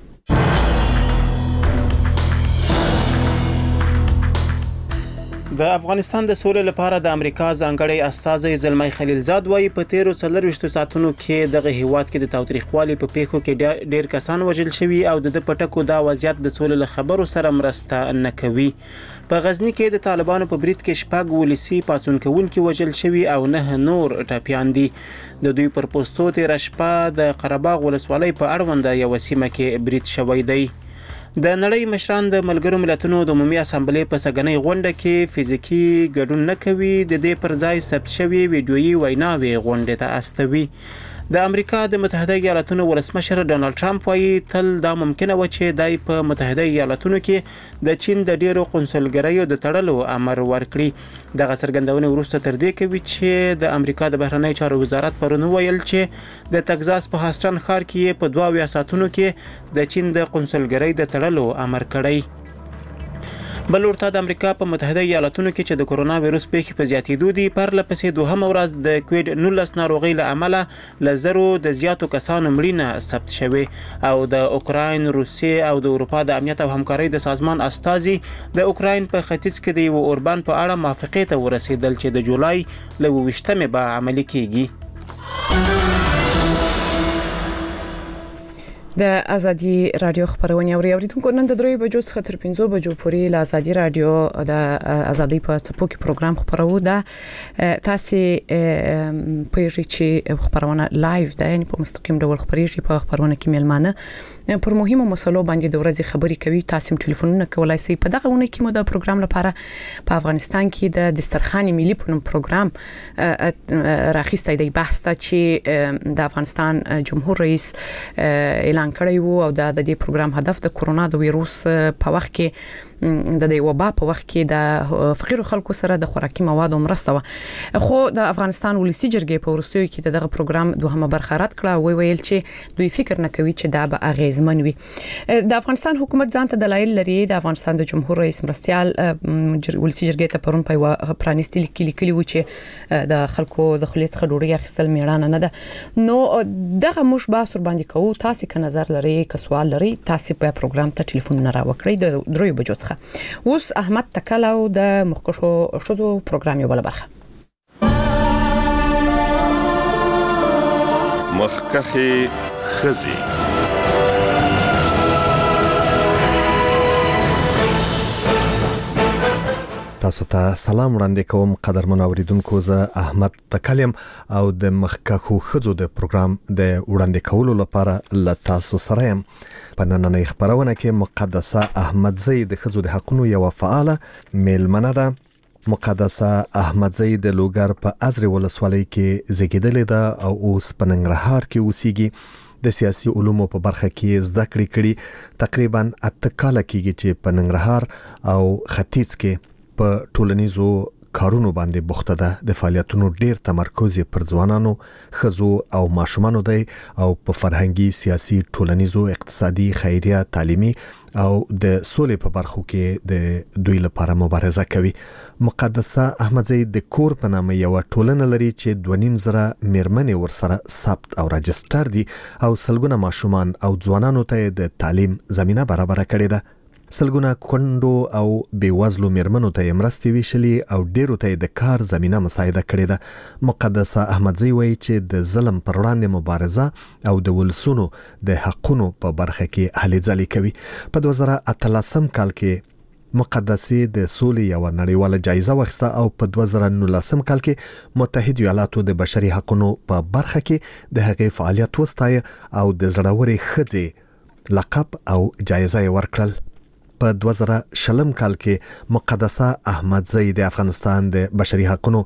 د افغانستان د سولې لپاره د امریکا ځانګړی استازی زلمی خلیلزاد وايي په تیرو څلرويشتو ساعتونو کې دغه هیواد کې د تاوتریخوالي په پیښو کې ډېر کسان وژل شوي او د پټکو دا وضعیت د سولې له خبرو سره مرسته نه کوي. په غزنی کې د طالبانو په برید کې شپږ ولسی پاتون کوونکي وژل شوي او نه نور ټاپیان دي. د دوی پر پوسټو تیر شپه د قرهباغ ولسوالۍ په اړوند یو سیمه کې برید شوی دی. د نړۍ مشران د ملګرو ملتونو د عمومي اسامبلې په سګنۍ غونډه کې فزیکی ګډون نه کوي، د دې پر ځای ثبت شوی ویډیويي ویناوي غونډه ته استوي. د امریکا د متحده ایالاتونو ولسمشر ډونالد ټرمپ وايي تل دا ممکنه و چې دای په متحده ایالاتونو کې د چین د ډیرو قونسلګریو د تړلو امر ورکړي. دغه څرګندونه وروسته تر دې کوي چې د امریکا د بهرنی چارو وزارت پرون ویل چې د تگزاس په هاستن ښار کې په دوه اویا ساعتونو کې د چین د قونسلګری د تړلو امر کړی. بل ورته د امریکا په متحده ایالاتونو کې چې د کورونا وایروس پیښې په زیاتېدو دي پرله پسې دوهمه ورځ د کووډ نولس ناروغۍ له امله له زرو د زیاتو کسانو مړینه ثبت شوې او د اوکراین، روسیې او د اروپا د امنیت او همکارۍ د سازمان استازي د اوکراین په ختیځ کې د یو اوربان په اړه موافقې ته ورسېدل چې د جولای له اوویشتمې به عملي کیږي. د ازادي رادیو خبرونه اوري اوریدونکو نن د دروي بجو څخه تر پنځو بجو پورې له ازادي رادیو د ازادي په څپو کې پروګرام خبرو ده. تاسو په چې خبرونه لایو ده، یعنی په مستقیم ډول خبريږي په خبرونه کې ملمانه پر مهمو مسلو باندې د ورځې خبري کوي. تاسو ټلیفونونه کولای شئ. په دغه ونه کې مو د پروګرام لپاره په افغانستان کې د دسترخوان ملي په نوم پروګرام راخیسته دی بحث ته چې د افغانستان جمهور رئیس اعلان کړی وو او د دې پروګرام هدف د کورونا د وایروس په وخت کې د دې وبا په وخت کې د فقیر خلکو سره د خوراکي موادو مرسته و. خو د افغانستان ولسی جرګې په ورستیو کې دغه پروګرام دوهمه برخه رد کړه. وی ویل چې دوی فکر نه کوي چې دا به اغیزمن وي. د افغانستان حکومت ځان ته دلایل لري. د افغانستان د جمهور رئیس مرستيال ولسی جرګې ته پرون په پرانیستي لیکلي کلی و چې د خلکو د خلیص خډوړي اخیستل میړانه نه ده. نو دغه مش باسر باندې کوو. تاسو که نظر لري، که سوال لري، تاسو په پروګرام ته ټلیفون نه راوکړئ. د دروي بجو اوس احمد تکلاو د مخکشو شذو پروګرام یو بل برخه مخکخي خزي. تاسو ته سلام وړاندې کوم قدرمن اوریدونکو. زه احمد تکلم او د مخکخو خزو د پروګرام د وړاندې کولو لپاره ل تاسو سره يم. په نننۍ خبرونه کې مقدسه احمدزی د خزو د حقوقو یو فعاله میلمنه ده. مقدسه احمدزی د لوګر په ازري ولسوالۍ کې زیږیدلې ده او اوس په ننګرهار کې اوسېږي. د سیاسي علومو په برخه کې زده کړې کړې. تقریبا اته کاله کېږي چې په ننګرهار او ختیځ کې په ټولنیزو کارونو باندې بوخته ده. د فعالیتونو ډیر تمرکز پر ځوانانو، خزو او ماشومانو دی او په فرهنګي، سیاسي، ټولنیزو، اقتصادي، خیریه، تعلیمي او د سولې په برخو کې د دوی لپاره مبارزه کوي. مقدسه احمدزی د کور په نامه یو ټولنه لري چې دوه نیم زره میرمنې ورسره ثبت او راجستر دي او سلګونه ماشومان او ځوانانو ته د تعلیم زمينه برابر کړې ده. سلګونه کندو او بیوزلو میرمنو ته مرستې ویشلې او ډیرو ته د کار زمينه مساعده کړې ده. مقدسه احمدزی وایي چې د ظلم پر وړاندې مبارزه او د ولسونو د حقونو په برخه کې هلې ځلې کوي. په دوه زره اتلسم کال کې مقدسه د سولې یو نړیواله جایزه واخیسته او په دوه زره نولسم کال کې متحده ایالاتو د بشري حقوقو په برخه کې د هغې فعالیت وستایه او د زړورې ښځې لقب او جایزه ورکړل. په دوه زره شلم کال کې مقدسه احمدزی د افغانستان د بشري حقوقو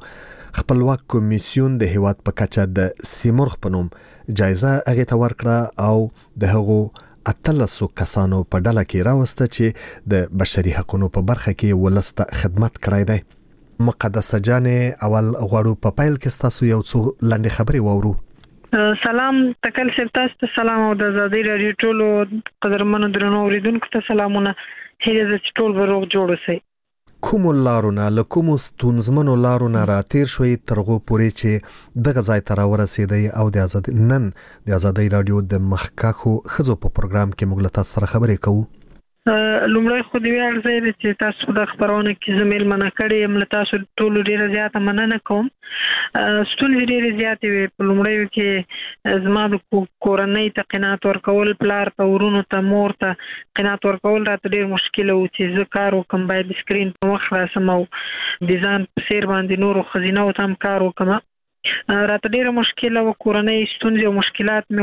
خپلواک کمیسیون د هیواد په کچه د سیمرغ په نوم جایزه هغه ته ورکړه او د هغو اتلسو کسانو په ډله کې راوسته چې د بشري حقوقو په برخه کې ولسته خدمت کړی دی. مقدسه جانې اول غواړو په پیل کې تاسو یو څو لنډې خبرې واورو. سلام تکل سر تاسو ته سلام او د آزادۍ رادیو ټولو قدرمنو درنو اوریدونکو ته سلامونه. هیله ده چې ټول به روغ جوړ اوسئ. کوم لارونه له کوم ستونزمنو لارونه راتیر شوي تر هغو پورې چې دغه ځای ته راورسېدی او د آزادۍ نن د آزادۍ رادیو د مخکښو ښځو په پروګرام کې موږ له تاسو سره خبرې کوو. لومړی خو دې ویاړ ځای دی چې تاسو د خبرونه کې زه میلمنه کړې یم. له تاسو ټولو ډېره زیاته مننه کوم. ستونزې ډېرې زیاتې وې. په لومړیو کې زما د کورنۍ ته قناعت ورکول، پلار ته، ورونو ته، مور ته قناعت ورکول راته ډېر مشکله و چې زه کار وکړم، باید سکرین په مخ راسم او د ځان په څېر باندې نورو ښځینهو ته هم کار وکړم. راته ډېره مشکله و. کورنۍ ستونزې او مشکلات مې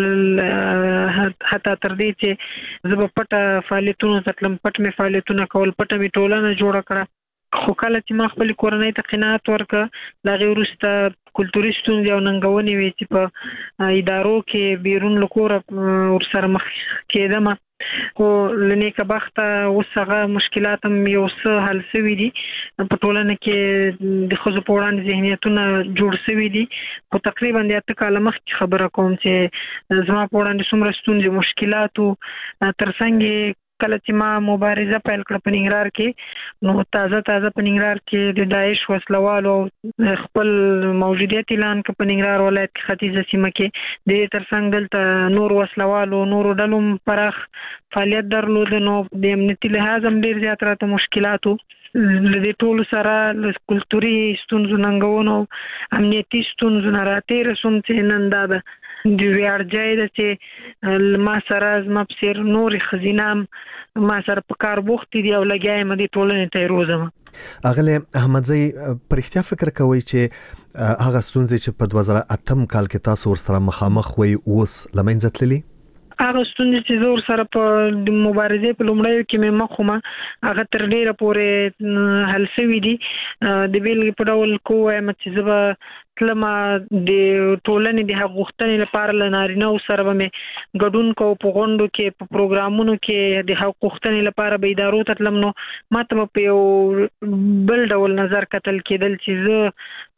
وګالل، حتی تر دې چې زه به پټه فعالیتونو ته تلم، پټ مې فعالیتونه کول، پټه مې ټولنه جوړه کړه. خو کله چې ما خپلې کورنۍ ته قناعت ورکړه، د هغې وروسته کلتوري ستونزې او ننګونې وې چې په ادارو کې بیرون له کوره ورسره مخ کېدم. خو له نیکه بخته اوس هغه مشکلات هم یو څه حل سوي دي. په ټولنه کې د ښځو په وړاندې ذهنیتونه جوړ سوي دي. خو تقریبا د اته کاله مخکې خبره کوم چې زما په وړاندې څومره ستونزې موشکلات وو. تر څنګ کله چې ما مبارزه پیل کړه په ننګرهار کې، نو تازه تازه په ننګرهار کې د داعش وسلوالو خپل موجودیت اعلان کړ په ننګرهار ولایت کې ختیځه سیمه کې. د دې تر څنګ دلته نور وسلوالو نورو ډلو پراخ فعالیت درلود، نو د امنیتي لحاظ هم ډېر زیات راته مشکلات وو. له دې ټولو سره له کلتوري ستونزو، ننګونو، امنیتي ستونزو نه راتېره شوم چې نن دا ده د ویاړ ځای ده چې ما سره زما په څېر نورې ښځینه هم ما سره په کار بوختې دي او لګیا یم دې ټولنې ته یې روزم. اغلې احمدزی په رښتیا فکر کوئ چې هغه ستونزې چې په دوه زره اتم کال کې تاسو ورسره مخامخ وئ اوس له منځه تللي؟ هغه ستونزې چې زه ورسره په د مبارزې په لومړیو کې مې مخ وم، هغه تر ډېره پورې حل سوي دي. د بېلګې په ډول که ووایم چې زه به تلم د ټولنې د حق غوښتنې لپاره له نارینهو سره به مې ګډون کوو، په غونډو کې، په پروګرامونو کې د حق غوښتنې لپاره به ادارو ته تلم. نو ما ته به په یو بل ډول نظر کتل کېدل چې زه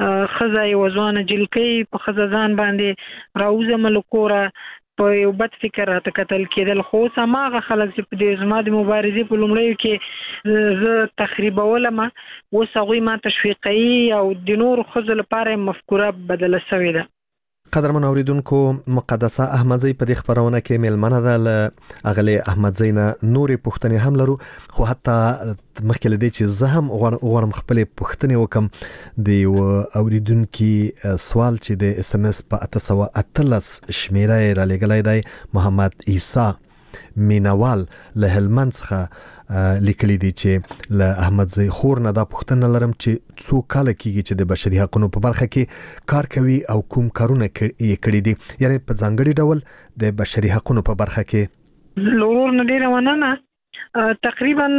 ښځه یوه ځوانه جلکۍ په ښځه ځان باندې راوځم له کوره، په یو بد فکر راته کتل کېدل. خو اوس هماغه خلک چې په دې زما د مبارزې په لومړیو کې زه تخریبولم، اوس هغوی ما تشویقوي او د نورو ښځو لپاره یې مفکوره بدله سوې ده. قدرمن اوریدونکو، مقدسه احمدزی په دې خبرونه کې میلمنه ده. له اغلې احمدزی نه نورې پوښتنې هم لرو، خو حتی مخکې له دې چې زه هم غواړم خپلې پوښتنې وکم، د یو اوریدونکي سوال چې د اس ام اس په اته سوه اتلس شمیره یې رالیږلی دی، محمد عیسی مینوال له هلمند څخه لیکلی دی چې له احمدزی خور نه دا پوښتنه لرم چې څو کاله کېږي چې د بشري حقوقو په برخه کې کار کوي او کوم کارونه یې کړي دي، یعنې په ځانګړي ډول د بشري حقوقو په برخه کې؟ له ورور نه ډېره مننه. تقریبا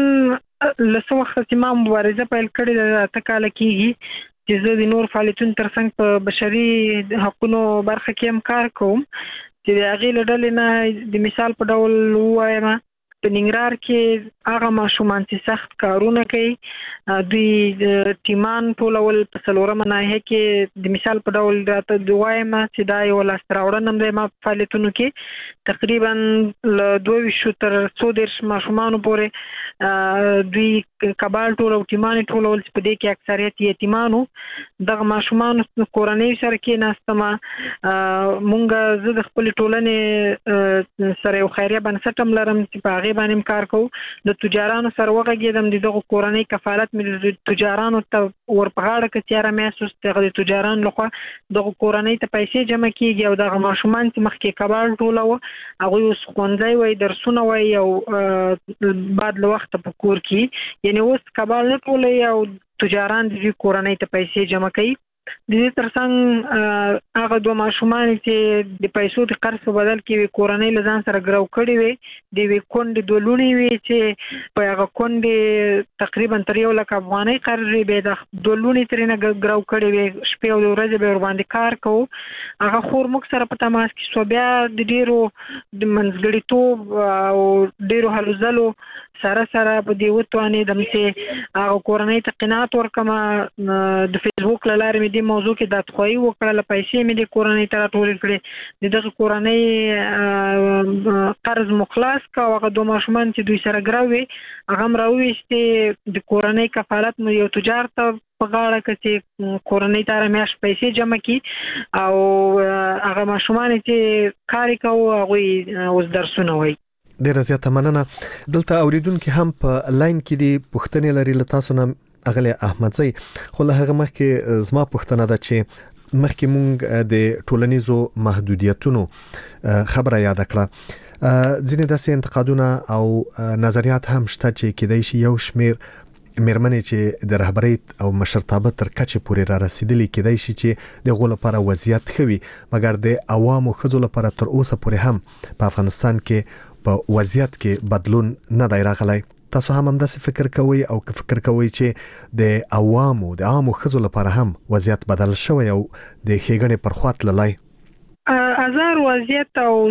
له څه وخته چې ما مبارزه پیل کړې ده، اته کاله کېږي چې زه د نور فعالیتونو تر څنګ په بشري حقوقو برخه کې هم کار کوم. چې د هغې له ډلې نه د مثال په ډول ووایم، په ننګرهار کې هغه ماشومان چې سخت کارونه کوي، دوی ټیمان ټولول په څلورمه ناحیه کې د مثال په ډول راته ووایم چې دا یو لاسته راوړنه هم دی. ما په فعالیتونو کې تقریبا له دوه ویشتو تر څو دېرش ماشومانو پورې دوی کبال ټول او ټیمان ټولول چې په دې کې اکثریت یتیمانو. دغه ماشومانو کورنۍ سره کېناستم. مونږ زه د خپلې ټولنې سره یو خیریه بنسټ هم لرم چې په هغې باندې هم کار کوو. د تجارانو سره وغږېدم، د دغو کورنۍ کفالت مې د تجارانو ته ور په غاړه کړ. تیاره میاشت دغه د تجارانو لخوا دغو کورنۍ ته پیسې جمع کېږي او دغه ماشومان چې مخکې کباړ ټولوه هغوی اوس ښوونځی وایي، درسونه وایي او بعد له وخته په کور کې، یعنې اوس کباړ نه ټولوي او تجاران د دوی کورنۍ ته پیسې جمع کوي. د دې ترڅنګ هغه دوه ماشومان چې د پیسو د قرض په بدل کې کورنۍ له ځان سره ګرو کړي وي د وی کونډې دوه لونی وي چې په هغه کونډې تقریبا تر یو لک افغانۍ قرض به د دوه لونی ترنه ګرو کړي وي شپې او ورځې به ور باندې کار کوو هغه خور موږ سره په تماس کې سو بیا د ډیرو د منځګړیتوب او ډیرو هلو ځلو سره سره په دې وتوانې د مې هغه کورنۍ ته قناعت ورکما د فیسبوک له لارې مې د موضوع کې د تخوي وکړه پیسې مې د کورنۍ ته ټول کړې د دغه کورنۍ قرض مخلاص کا هغه دوه ماشومان چې دوی سره ګراوي هغه مراويشته د کورنۍ کفالت مې یو تجارت په غاړه کې کورنۍ ته میاش پیسې جمع کی او هغه ماشومان چې کار کوي هغه اوس درسونه وایي. ډیره زیاته مننه. دلته اوریدونکو هم په لاین کې دی پوښتنې لري له تاسو نه اغلی احمدزی خو له هغه مخکې زما پوښتنه ده چې مخکې مونږ د ټولنیزو محدودیتونو خبره یاد کړه ځینې داسې انتقادونه او نظریات هم شته چې کېدای شي یو شمیر مېرمنې چې د رهبرۍ او مشرتابه تر کچې پورې را رسیدلي کېدای شي چې د غو لپاره وضعیت خوي مګر د عوامو ښځو لپاره تر اوسه پورې هم په افغانستان کې په وضعیت کې بدلون نه دی راغلی. تاسو هم همداسې فکر کوئ او که فکر کوئ چې د عوامو د عامو ښځو لپاره هم وضعیت بدل شوی او د ښېګڼې پر خوا تللی؟ ازار وضعیت او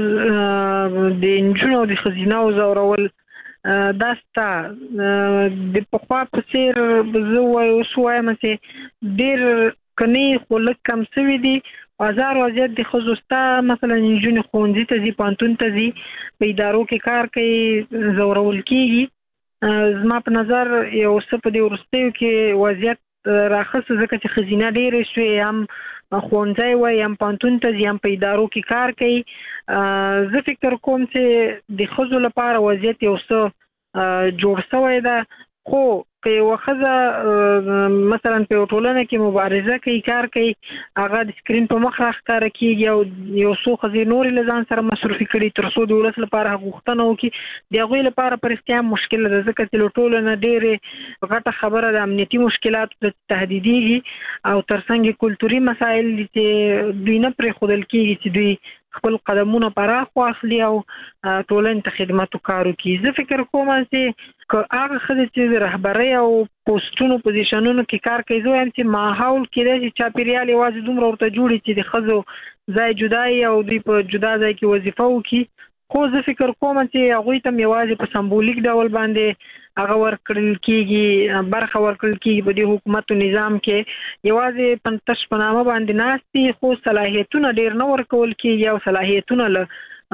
د نجونو د ښځیناو ځورول دا ستا د پخوا په څېر زه اوس وایم چې ډېر کني خو لږ کم شوي دي. ازار وضعیت د ښځو ستا مثلا نجونې ښوونځي ته ځي پوهنتون ته ځي په ادارو کې کار کوي ځورول کېږي. زما په نظر یو څه په دې وروستیو کې وضعیت راخصه ځکه چې ښځینه ډېرې شوې هم ښوونځی وایي هم پوهنتون ته ځي هم په ادارو کې کار کوي. زه فکر کوم چې د ښځو لپاره وضعیت یو څه جوړ شوی ده خو که یو ښځه مثلا په ټولنه کې مبارزه کوي کار کوي هغه د سکرین په مخ راښکاره کېږي او یو څو ښځې نورې له ځان سره مصروفي کړي تر څو د ولس لپاره غوښتنه وکړي د هغوی لپاره په رښتیا مشکل ده ځکه چې له ټولو نه ډېرې غټه خبره د امنیتي مشکلاتو ته تهدیدېږي او تر څنګ کلتوري مسایل دي چې دوی نه پرېښودل کېږي چې دوی خپل قدمونه پراخ واخلي او ټولنې ته خدمت وکړي کیږي. زه فکر کوم چې که هغه ښځې چې د رهبرۍ او پوسټونو پوزیشنونو کې کار کوي زه وایم چې ماحول کېدای شي چاپېریال یوازې دومره ورته جوړي چې د ښځو ځای جدا وي او دوی په جدا ځای کې وظیفه وکړي خو زه فکر کوم چې هغوی ته یوازې په سمبولیک ډول باندې هغه ورکړل کېږي برخه ورکړل کېږي په دې حکومت نظام کې یوازې په تش په نامه باندې ناست دي خو صلاحیتونه ډېر نه ورکول کېږي او صلاحیتونه له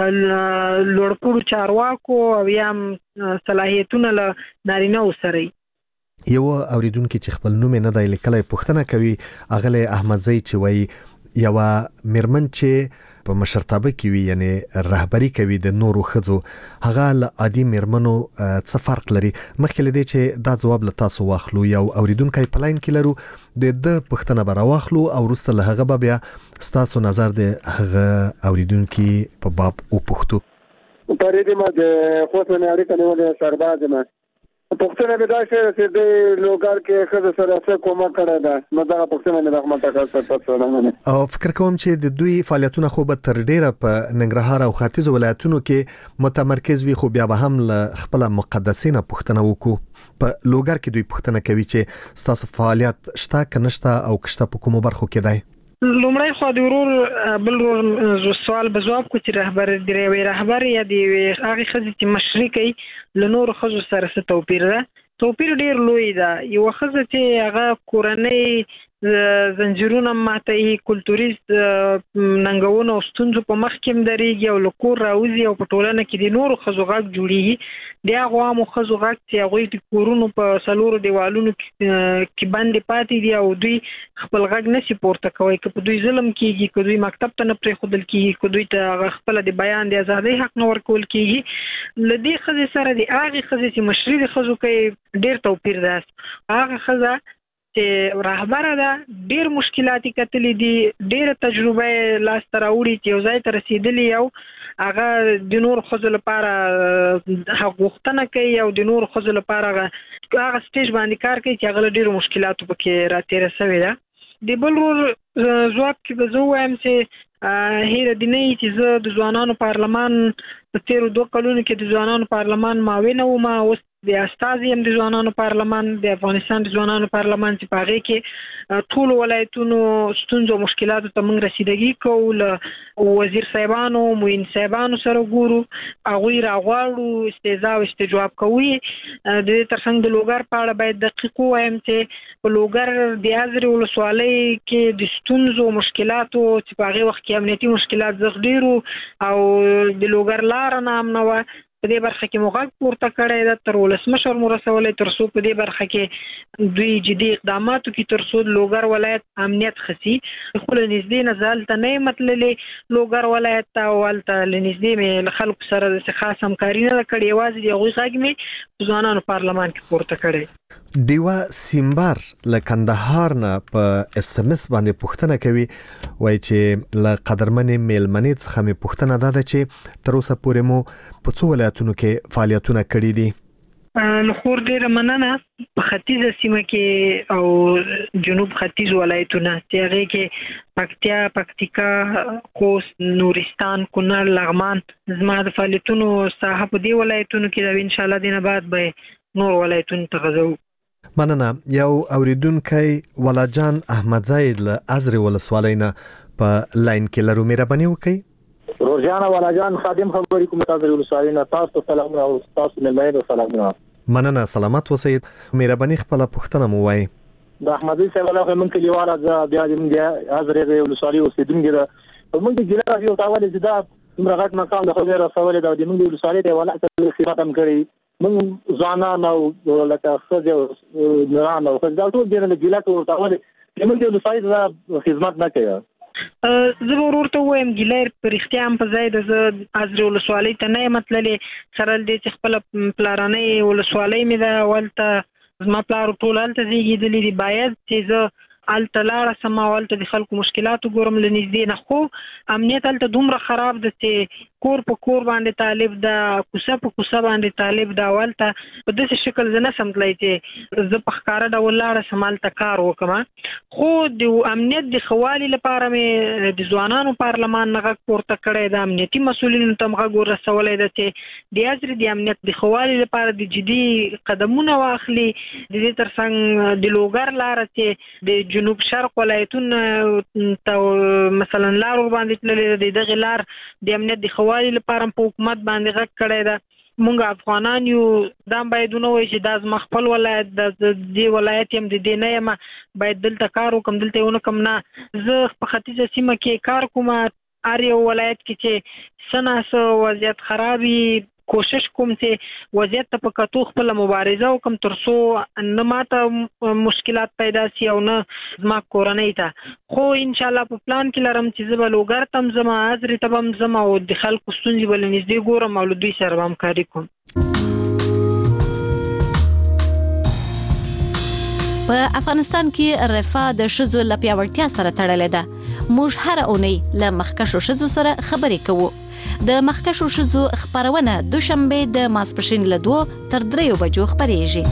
لوړپوړو چارواکو او یا صلاحیتونه له نارینه‌و سره. یو اوریدونکو چې خپل نوم نه دی لیکلی پوښتنه کوي اغلی احمدزی چې وایي یوه مېرمن چې په مشرتابه کې وي یعنی رهبري کوي د نورو ښځو هغه له عادي مېرمنو څه فرق لري؟ مخکې له دې چې دا ځواب له تاسو واخلو یو اوریدونکی په لاین کې لرو د ده پوښتنه به راواخلو او وروسته له هغه به بیا ستاسو نظر د هغه اوریدونکي په باب وپوښتو. پرېدې ما د خوشمنې اړیکه نیولې سرباز یم پوښتنه به دا شي چې د لوګار کې ښځو سره څه کومه کړې ده نو دا پوښتنه مې د احمد تاسو او فکر کوم چې د دوی فعالیتونه خو به تر ډیره په ننګرهار او ختیځ ولایتونو کې متمرکز وي خو بیا به هم له خپل مقدسینه پوښتنه وکړو په لوګار کې دوی پوښتنه کوي چې ستاسو فعالیت شته که نشته او که شته په کومو برخو کې دی؟ لومړی خو د ورور بل ورور سوال به ځواب کو چې رهبر دی وی رهبر یا دی هغه ښځې چې مشري کوي له نورو ښځو سره څه توپیر ده؟ توپیر ډېر لوی ده. یوه ښځه چې هغه کورنۍ زنجیرونه ماتوي کلتوري ننګونو او ستونزو په مخ کې هم درېږي او له کور راوځي او په ټولنه کې د نورو ښځو غږ جوړېږي د هغو عامو ښځو غږ چې هغوی د کورونو په څلورو دیوالونو کې بندې پاتې دي او دوی خپل غږ نشي پورته کوی که په دوی ظلم کېږي که دوی مکتب ته نه پرېښودل کېږي که دوی ته هغه خپله د بیان د ازادۍ حق نه ورکول کېږي له دې ښځې سره د هغې ښځې چې مشري د ښځو کوي ډېر توپیر ده. هغه ښځه چې رهبره ده ډېر مشکلات یې کتلي دي ډېره تجربه یې لاسته راوړي چې یو ځای ته رسېدلي او هغه د نورو ښځو لپاره غوښتنه کوي او د نورو ښځو لپاره هغه سټیج باندې کار کوي چې هغه له ډېرو مشکلاتو پکې راتېره شوې ده. د بل ور ځواب کې به زه وایم چې هیره دی نه چې زه د ځوانانو پارلمان په تیرو دوه کلونو کې د ځوانانو پارلمان معاون وم، اوس د استازي هم د ځوانانو پارلمان د افغانستان د ځوانانو پارلمان چې په هغې کې ټول ولایتونو ستونزو مشکلاتو ته موږ رسیدګي کوو، له وزیر صاحبانو معین صاحبانو سره ګورو، هغوی راغواړو، استهزا او استجواب کوي. د دې ترڅنګ د لوګر په اړه باید دقیق ووایم چې په لوګر د ازرې ولسوالۍ کې د ستونزو مشکلاتو چې په هغې وخت کې امنیتي مشکلات زغ ډېرو او د لوګر لاره نامنه وه، په دې برخه کې مو غږ پورته کړی ده، تر ولسمشر مو رسولی تر څو په دې برخه کې دوی جدي اقداماتو کې تر څو د لوګر ولایت امنیت خسي. خو له نږدې نه زه هلته نه یم تللې لوګر ولایت ته، او هلته له نږدې مې له خلکو سره داسې خاص همکاري نه ده کړې، یوازې د هغوی غږ مې په ځوانانو پارلمان کې پورته کړی. ډیوه سیمبر له کندهار نه په اس ام اس باندې پوښتنه کوي، وایي چې له قدرمنې میلمنې څخه مې پوښتنه دا ده چې تر اوسه پورې مو په څو ولایتونو کې فعالیتونه کړي دي؟ نو خور ډیره مننه. په ختیځه سیمه کې او جنوب ختیځ ولایتونه چې هغې کې پکتیا، پکتیکا، خوست، نورستان، کونړ، لغمان زما د فعالیتونو ساحه په دې ولایتونو کې ده. انشاءالله دې نه بعد به نور ولایتونو ته غځو. مننه. یو اوریدونکی ولاجان احمدزی له ازرې ولسوالۍ نه په لاین کې لرو، مهرباني وکړئ. روزانه ولاجان خادم خبرې کوم تاسو ولسوالۍ نه، تاسو سلام او تاسو ملمنو سلامونه. مننه، سلامت اوسئ. مهرباني خپل پوښتنه مو وایي. د احمدزی صاحب له من کلیواله ځا بیا د موږ ازرې ولسوالۍ اوسیدونکي ده، په موږ کې ګیله یو تاول چې دا موږ غټ مقام د خبره رسول دا د موږ ولسوالۍ ته ولا څه خدمت هم کړی، موږ ځوانان او لکه څه نران او څه دا ټول د ګیله ټول تاول د موږ ولسوالۍ ته خدمت نه کوي. زه به ورته ووایم ګیلیر په رښتیا هم په ځای د زه ازرې ولسوالۍ ته نه یم تللې، سره له دې چې خپله پلارنۍ ولسوالۍ مې ده او هلته زما پلار ټول هلته زیږېدلي دي، باید چې زه هلته لاړه سم او هلته د خلکو مشکلاتو ګورم له نږدې نه. خو امنیت هلته دومره خراب ده چې کور په کور باندې طالب ده، کوڅه په کوڅه باندې طالب ده، او هلته په داسې شکل زه نسم تللی چې زه په ښکاره ډول لاړه سم هلته کار وکړم. خو د امنیت د ښه والي لپاره مې د ځوانانو پارلمان نه غږ پورته کړی ده، امنیتي مسؤلینو ته م غږ ورسولی ده چې د ازرې د امنیت د ښه والي لپاره د جدي قدمونه واخلي. د دې تر څنګ د لوګر لاره چې د جنوب شرق ولایتونه ته مثلا لار ورباندې تللې ده، د دغې لار د امنیت د ښه والي لپاره په حکومت باندې غږ کړی ده. مونږ افغانان یو، دا باید ونه وایي چې دا زما خپل ولایت ده، د دې ولایت یم، د دې نه یم، باید دلته کار وکړم، دلته یې ونه کړم. نه، زه په ختیځه سیمه کې کار کوم، هر یو ولایت کې چې څه نه څه وضعیت خراب وي، کوشش کوم چې وضعیت ته په کتو خپله مبارزه وکړم تر څو نه ماته مشکلات پیدا سي او نه زما کورنۍ ته. خو انشاءالله په پلان کې لرم چې زه به لوګر ته هم ځم، ازرې ته به هم ځم او د خلکو ستونزې به له نږدې ګورم او له دوی سره به همکاري کوم. په افغانستان کې رفاه د ښځو له پیاوړتیا سره تړلې ده. موږ هره اونۍ له مخکښو ښځو سره خبرې کوو. د مخکښو ښځو خپرونه دوشنبه د ماسپښین له دوه تر دریو بجو خپرېږي.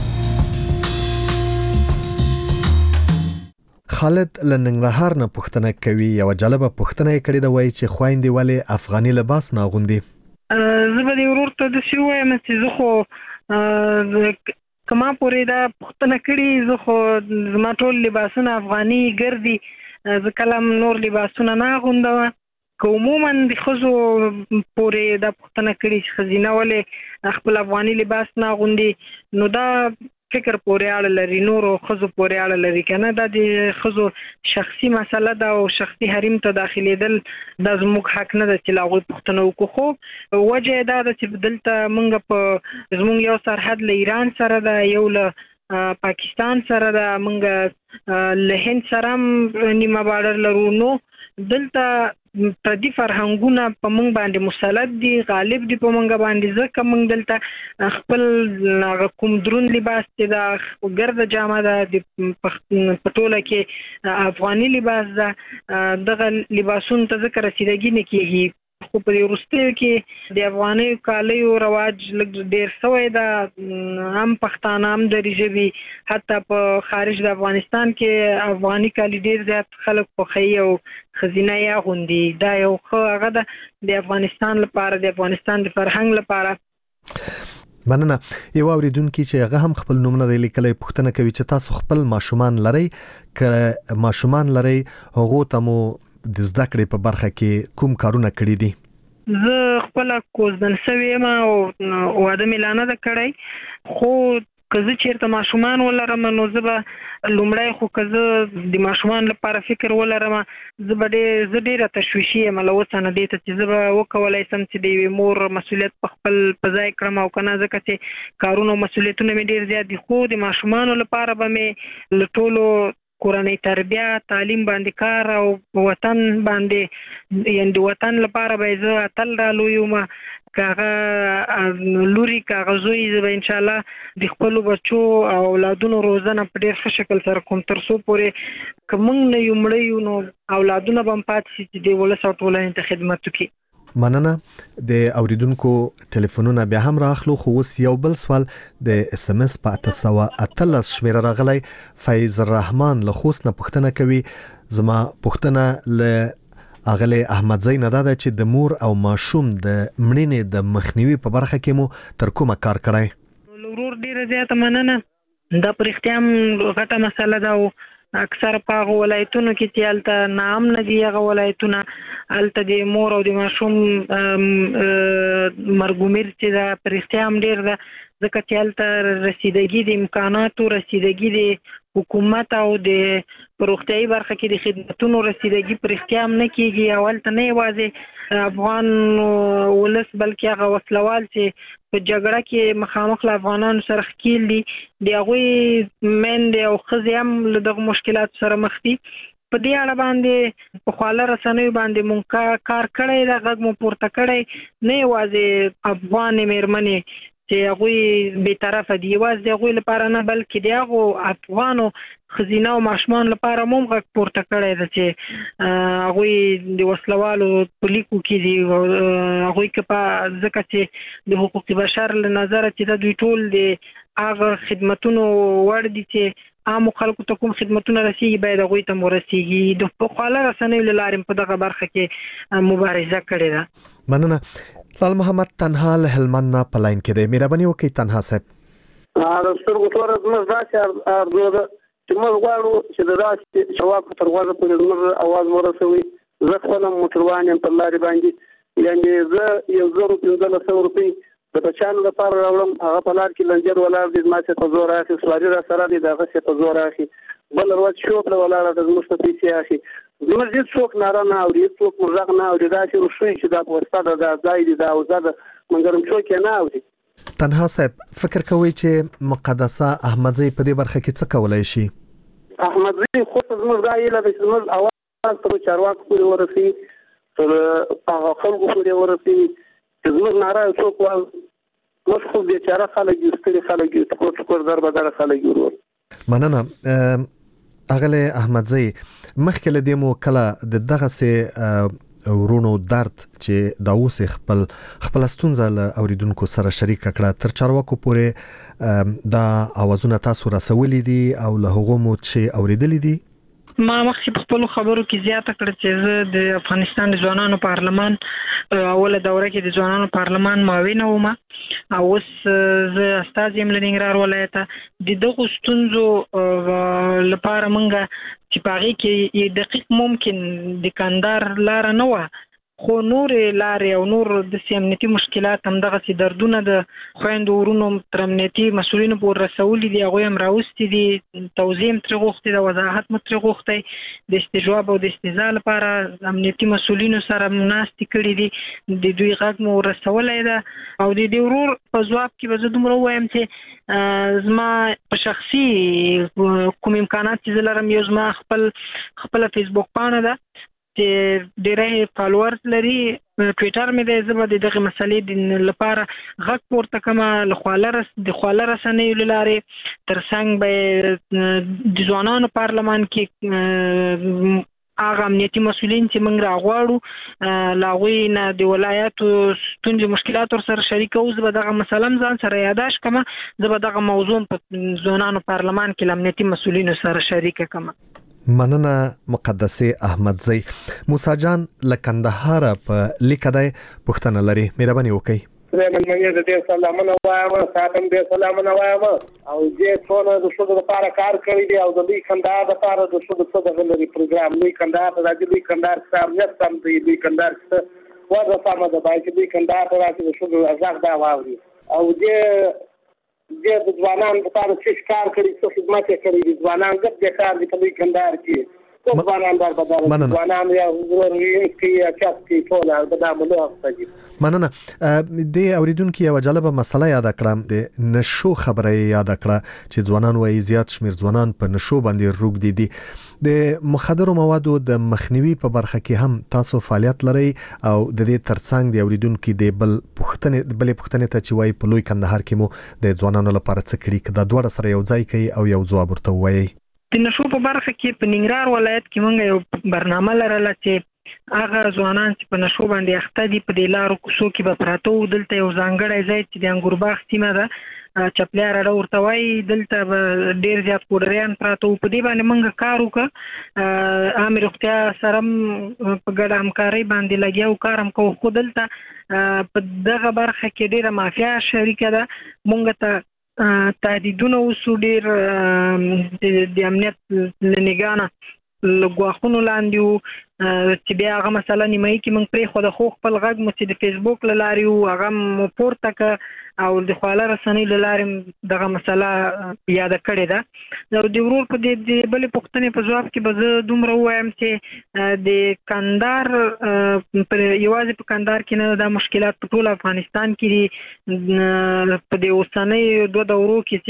خالد له ننګرهار نه پوښتنه کوي، یو جالبه پوښتنه یې کړې ده، وایي چې خویندې ولې افغاني لباس نه اغوندي؟ زه به دې ورور ته داسې ووایم چې زه خو که ما پورې دا پوښتنه کړې، زه خو زما ټول لباسونه افغاني ګرځي، زه کله هم نور لباسونه نه اغوندم. که عموما د ښځو پورې دا پوښتنه کړې چې ښځینه ولې خپل افغاني لباس نه اغوندي، نو دا فکر پورې اړه لري، نورو ښځو پورې اړه لري که نه، دا د ښځو شخصي مسله ده او شخصي حریم ته داخلېدل دا زموږ حق نه ده چې له هغوی پوښتنه وکړو. خو وجه یې دا ده چې دلته موږ په زموږ یو سرحد له ایران سره ده، یو له پاکستان سره ده، موږ له هند سره هم نیمه بارډر لرو. نو دلته پردي فرهنګونه په موږ باندې مسلط دي، غالب دي په موږ باندې، ځکه موږ دلته خپل کوم درون لباس چې دا ګرده جامه ده په ټوله کې افغاني لباس ده، دغه لباسونو ته ځکه رسیدګي نه کېږي. خو په وروستیو کې د افغاني کالیو رواج لږ ډیر شوی دا هم پښتانه هم د ریجبي حتی په خارج د افغانستان کې افغاني کالی ډیر زیات خلک خوښوي او خزینه یا غوندي دا یو ښه هغه د افغانستان لپاره د افغانستان د فرهنګ لپاره. مننه. یو اوریدونکو چې هغه هم خپل نوم نه دی لیکلی پوښتنه کوي چې تاسو خپل ماشومان لرئ که ماشومان لرئ هغه ته مو د زده کړې په برخه کې کوم کارونه کړی دي؟ زه خپل کوزدن سوی ما او واده ملانه ده کړی خو که زه چیرته ماشومان ولرم نو زه به لومړی خو که زه د ماشومان لپاره فکر ولرم زه به ډېر زه ډېره تشویشي یم له اوسه نه دې ته چې زه به وکولی سم چې د یوې مور مسؤلیت په خپل په ځای کړم او که نه ځکه چې کارونه او مسؤلیتونه مې ډېر زیات دي خو د ماشومانو لپاره به مې له ټولو کورنۍ تربیه تعلیم باندې کار او وطن باندې یعنې د وطن لپاره به زه اتل رالوی یم کاغه لوري کاغه زوی زه به ان شاء الله د خپل بچو او اولادونو روزنه په ډیر ښه شکل سره کوم تر څو پورې کوم نه یو مړ یو نو اولادونه به پات شي چې د ولس او ټولنې ته خدمت وکړي. مننه. د اوریدونکو ټلیفونونه بیا هم راخلو خو اوس یو بل سوال د اس ام اس په اته سوه اتلس شمیره راغلی. فیض الرحمن له خوست نه پوښتنه کوي. زما پوښتنه له اغلی احمد زین دا ده چې د مور او ماشوم د مړینې د مخنیوي په برخه کې مو تر کومه کار کړی؟ ورور ډیره زیاته مننه. دا پر اختیام غټه مسله ده او اکثر په هغه ولایتونو کې چې هلته نام نه دي هغه ولایتونه هلته د مور او د ماشوم مرګومیر چې ده پر اختیام ډیر ده ځکه چې هلته رسیدګي د امکاناتو رسیدګي د حکومت او د روغتیايي برخه کې د خدمتونو رسیدګي پر اختیام نه کیږي او هلته نه یوازې افغان ولس بلکې هغه وسلوال چې په جګړه کې مخامخ له افغانانو سره ښکیل دي د هغوی میندې او ښځې هم له دغه مشکلاتو سره مخ دي. په دې اړه باندې په خواله رسنیو باندې مونږ کار کړی ده غږ مو پورته کړی نه یوازې افغانې مېرمنې چې هغوی بې طرفه دي یوازې د هغوی لپاره نه بلکې د هغو افغانو ښځینه او ماشومان لپاره مو هم غږ پورته کړی ده چې هغوی د وسلوالو په لیکو کې دي هغوی که په ځکه چې د حقوق بشر له نظره چې دا دوی ټول د هغه خدمتونو وړ دي چې عامو خلکو ته کوم خدمتونه رسیږي باید هغوی ته مو رسیږي د په خواله رسنیو له لارې په دغه برخه کې مبارزه کړې ده. مننه. لال محمد تنها له هلمند نه په لاین کې دی. مهرباني وکړئ تنها صاحب. د سترګو توره زموږ داسې ارزو ده چې موږ غواړو چې د داسې شواکو تر غوږه پورې زموږ اواز ورسوي. زه خپله موټروان یم په لارې باندې یعنې زه یو زر پنځلس سوه روپۍ د بچیانو لپاره راوړم هغه په لار کې لنجر ولاړ دي زما څه په زور اخلي سواري را سره دي د هغه څه په زور اخلي بل ورځ شوبله ولاړه ده زموږ ته پیسې اخلي زموږ هېڅ څوک ناره نه اوري هېڅ څوک مو غږ نه اوري داسې روښوي چې دا په وسته ده دا ځای دي دا اوزه ده مګر څوک یې نه اوري. تنها صاحب فکر کوئ چې مقدسه احمدزی په دې برخه کې څه کولی شي؟ احمدزی خو زموږ دا هیله ده چې زموږ اواز تر چارواکو پورې ورسوي تر هغه خلکو پورې ورسوي چې زموږ ناره څوک وال موږ خو بیچاره خلک یو ستړي خلک یو ټکور ټکور در بدره خلک یو. مننه. اغلی احمدزی مخکې له دې مو کله د دغسې ورونو درد چې دا اوس خپل خپل ستونزه له اوریدونکو سره شریک کړه تر چارواکو پورې دا اوازونه تاسو رسولي دي او له هغو مو چې اوریدلي دي؟ ما مخکې په خپلو خبرو کې زیاته کړه چې زه د افغانستان د ځوانانو پارلمان اوله دوره کې د ځوانانو پارلمان معاونه وم او اوس زه استازی یم له ننګرهار ولایته د دغو ستونزو لپاره موږ چې په هغې کې دقیق ممکن د کندهار لاره نه وه خو نورې لارې او نور داسې امنیتي مشکلات همدغسې دردونه د خویندو ورونو تر امنیتي مسؤلینو پورې رسولي دي هغوی هم راوستي دي توضیح هم ترې غوښتې ده وضاحت مو ترې غوښتی د استجواب او د استهزا لپاره امنیتي مسؤلینو سره ناستې کړي دي د دوی غږ مو رسولی ده او د دې ورور په ځواب کې به زه دومره ووایم چې زما په شخصي کوم امکانات چې زه لرم یو زما خپل خپله فیسبوک پاڼه ده چې ډېری فالوورز لري ټویټر مې دی زه به د دغې مسلې لپاره غږ پورته کړم له خواله د خواله رسنیو له لارې تر څنګ به د ځوانانو پارلمان کې هغه امنیتي مسولین چې موږ راغواړو لاغوی نه د ولایتو ستونزې مشکلات سره شریک او زه به دغه مسلم ځان سره یاداش کوم زه به دغه موضوع په ځوانانو پارلمان کې امنیتي مسولینو سره شریک کوم. مننه مقدسه احمدزی. موسی جان لکندهار په لیکدای پښتنه لري، مهرباني وکړئ. زمون مې د دې سلامونه وایم، ساتم دې سلامونه وایم او دې څونه د څه لپاره کار کوي دی او د دې کندهار لپاره د څه د څه غلري پروګرام لوی کندهار د دې کندهار سم نه سم دی د کندهار څه وځه سم د بای چې د کندهار راځي د څه ازاغ دا واوري او دې دې د ځوانانو لپاره څه کار کوي، څه خدمت کوي د ځوانانو د کار د دې کندهار کې څو ځوانان در بدل ځوانان یا ضروري کې چاپ کې ټول د دامنو اخته. مننه. د اوریدونکو یو جالبه مسله یاد کړم، د نشو خبره یاد کړه چې ځوانان وايي زیات شمیر ځوانان په نشو باندې روږ دي دي د مخدرو موادو د مخنیوي په برخه کې هم تاسو فعالیت لرئ او د دې ترڅنګ د اوریدونکو د بل پښتنې بلې پښتنې ته چې وايي په لوی کندهار کې مو د ځوانانو لپاره څه کړي کدا دوه سره یو ځای کوي او یو ځواب ورته وایي. د نشو په برخه کې په ننګرهار ولایت کې موږ یو برنامه لرله چې هغه ځوانان چې په نشو باندې اخته دي په دې لارو کوڅو کې به پراته وو. دلته یو ځانګړی ځای چې د انګورباغ سیمه ده چپلیار اړه ورته وایي، دلته به ډېر زیات پوډریان پراته وو. په دې باندې موږ کار وکړ، عامې روغتیا سره په ګډه همکارۍ باندې لګیا وو، کار هم کوو. خو دلته په دغه برخه کې ډېره مافیا شریکه ده. موږ ته تهدیدونه وسو ډیر د امنیت لنګانه لګواخونو لاندې وو چې بیا هغه مثلا نیمایي کې موږ پرې خو د خو خپل غږ مو چې د فیسبوک له لارې وو هغه مو پورته کړه او د خواله رسنۍ له لارې دغه مسله یاده کړې ده. نو د ورور په دې بلې پوښتنې په ځواب کې به زه دومره ووایم چې د کندهار یوازې په کندهار کې نه دا مشکلات په ټول افغانستان کې دي. په دې اوسنۍ دوه دورو کې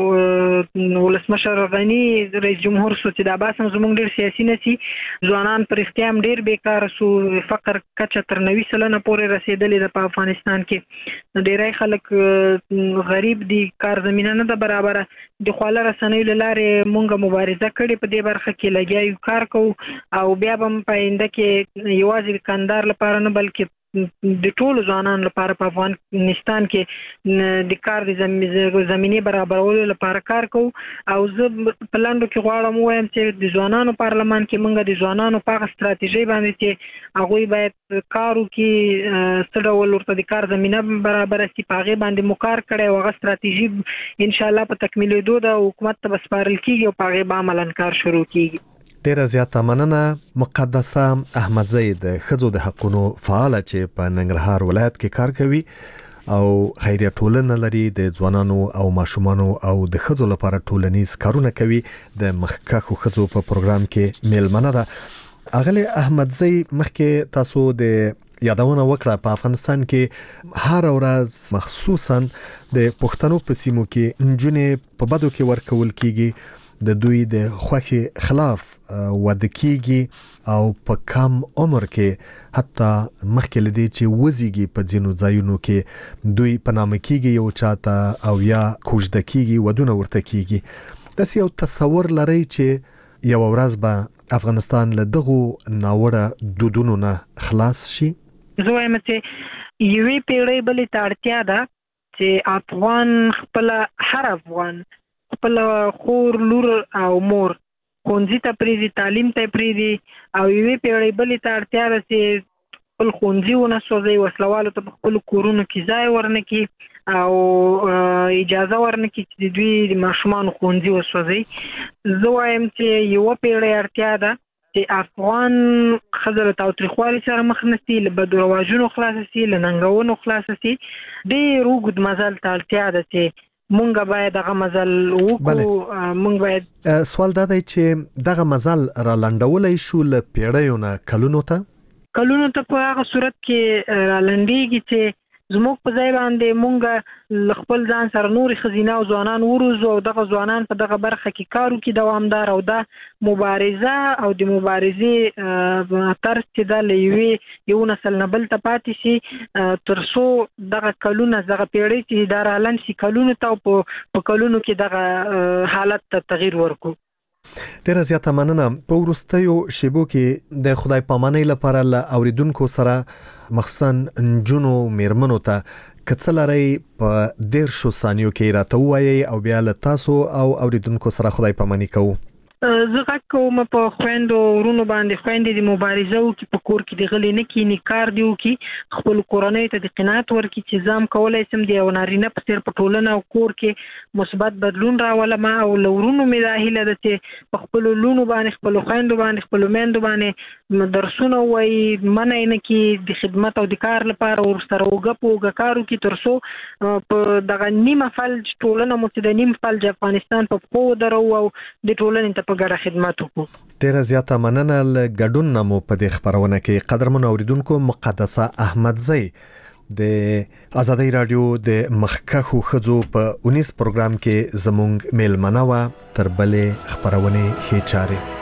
چې ولسمشر غني رئیس جمهور سو چې دا باسم زموږ ډېر سیاسي نسی ځوانان پر اختیام ډیر بیکار سو، فقر کچه تر نوي سلنه پورې رسیدلې ده په افغانستان کې. ډیری خلک غریب دي، کار زمينه نه ده برابره. د خواله رسنۍ له لارې مونږه مبارزه کړې په دې برخه کې لګیا یو کار کوو او بیا به په آینده کې یوازې کندهار لپاره نه بلکې د ټولو ځوانانو لپاره په افغانستان کې د کار د زمینې برابرولو لپاره کار کوو. او زه په لاندو کې غواړم ووایم چې د ځوانانو پارلمان کې موږ د ځوانانو په هغه ستراتیژۍ باندې چې هغوی باید کار وکړي، څه ډول ورته د کار زمینه برابره شي، په هغې باندې مو کار کړی او هغه ستراتیژي انشاءالله په تکمیلېدو ده، حکومت ته به سپارل کېږي او په هغې به عملاً کار شروع کېږي. ډیره زیاته مننه مقدسه احمدزی د ښځو د حقونو فعاله چې په ننګرهار ولایت کې کار کوي او خیریه ټولنه لري، د ځوانانو او ماشومانو او د ښځو لپاره ټولنیز کارونه کوي. د مخکښو ښځو په پروګرام کې میلمنه ده. اغلی احمدزی مخکې تاسو د یادونه وکړه په افغانستان کې هر ورځ مخصوصا د پښتنو په سیمو کې نجونې په بدو کې ورکول کیږي، د دوی د خوخي خلاف واده کیږي او په کم عمر کې حتی مخکې لدی چې وزيږي په ځینو ځایونو کې دوی په نامه کیږي یو چاته او یا کوژده کیږي، ودونه ورته کیږي. داس یو تصور لري چې یو ورځ به افغانستان له دغه ناوړه دودونو نه خلاص شي. زه وایم چې یوې پیړۍ بلې ته اړتیا ده چې افغان خپل هر افغان خپل خور لور او مور ښوونځي ته پریږدي، تعلیم ته پریږدي او یوې پیړۍ بلې ته اړتیا ده چې خپل ښوونځي ونه سوځوي، وسلوالو ته په خپلو کورونو کې ځای ورنه کړي او اجازه ورنه کړي چې د دوی د ماشومانو ښوونځي وسوځوي. زه وایم چې یوه پیړۍ اړتیا ده چې افغان ښځه له تاوتریخوالي سره مخ نه سي، له بدو رواجونو خلاصه سي، له ننګونو خلاصه سي. ډېر اوږد مزل ته اړتیا ده چې مونږ باید دغه مزل وکړو. مونږ باید سوال دا دی چې دغه مزل را لنډولای شو له پیړیو نه کلونو ته کلونو ته په هغه صورت کې را لنډېږي چې زموږ په ځای باندې مونږ خپل ځان سره نورې ښځینه او ځوانان وروزو او دغه ځوانان په دغه برخه کې کار وکړي دوامدار، او دا مبارزه او د مبارزې طرز چې دا له یوې یو نسل نه بل ته پاتې شي تر څو دغه کلونه دغه پیړۍ چې دا رالنډ شي کلونو ته او په کلونو کې دغه حالت ته تغییر ورکړو. ډیره زیاته مننه. په وروستیو شیبو کې د خدای پامانۍ لپاره له اوریدونکو سره مخصوصا نجونو میرمنو ته کڅلاري په ډیر شو ثانیو کې راته وایي او بیا له تاسو او اوریدونکو سره خدای پاماني کوو. زه غږ کوم په خويندو ورونو باندې خويندې د مبارزه او کې په کور کې د غلې نه کې نکار دیو کې خپل کورنۍ ته د قناعت ورکړي چې زم کولای سم دی او نارینه په تیر په ټولنه او کور کې مثبت بدلون راولم او لورونو مې راهله ده چې په خپل لونو باندې خپل خويندو باندې خپل میندو باندې درسونه وای منای نه کې د خدمت او د کار لپاره ورسره وګپو وګکارو کې ترسو په دغه نیمه فلج ټولنه مو د نیمه فلج افغانستان په خو درو او د ټولنې په ګډه خدمت وکړو. ډیره زیاته مننه. ل ګډون نمو په دې خبرونه کې قدرمن اوریدونکو مقدسه احمدزی د ازادي رادیو د مخکخو خزو په اونیس پروګرام کې زمونږ میلمنه و تر بلې خبرونه هي چاره.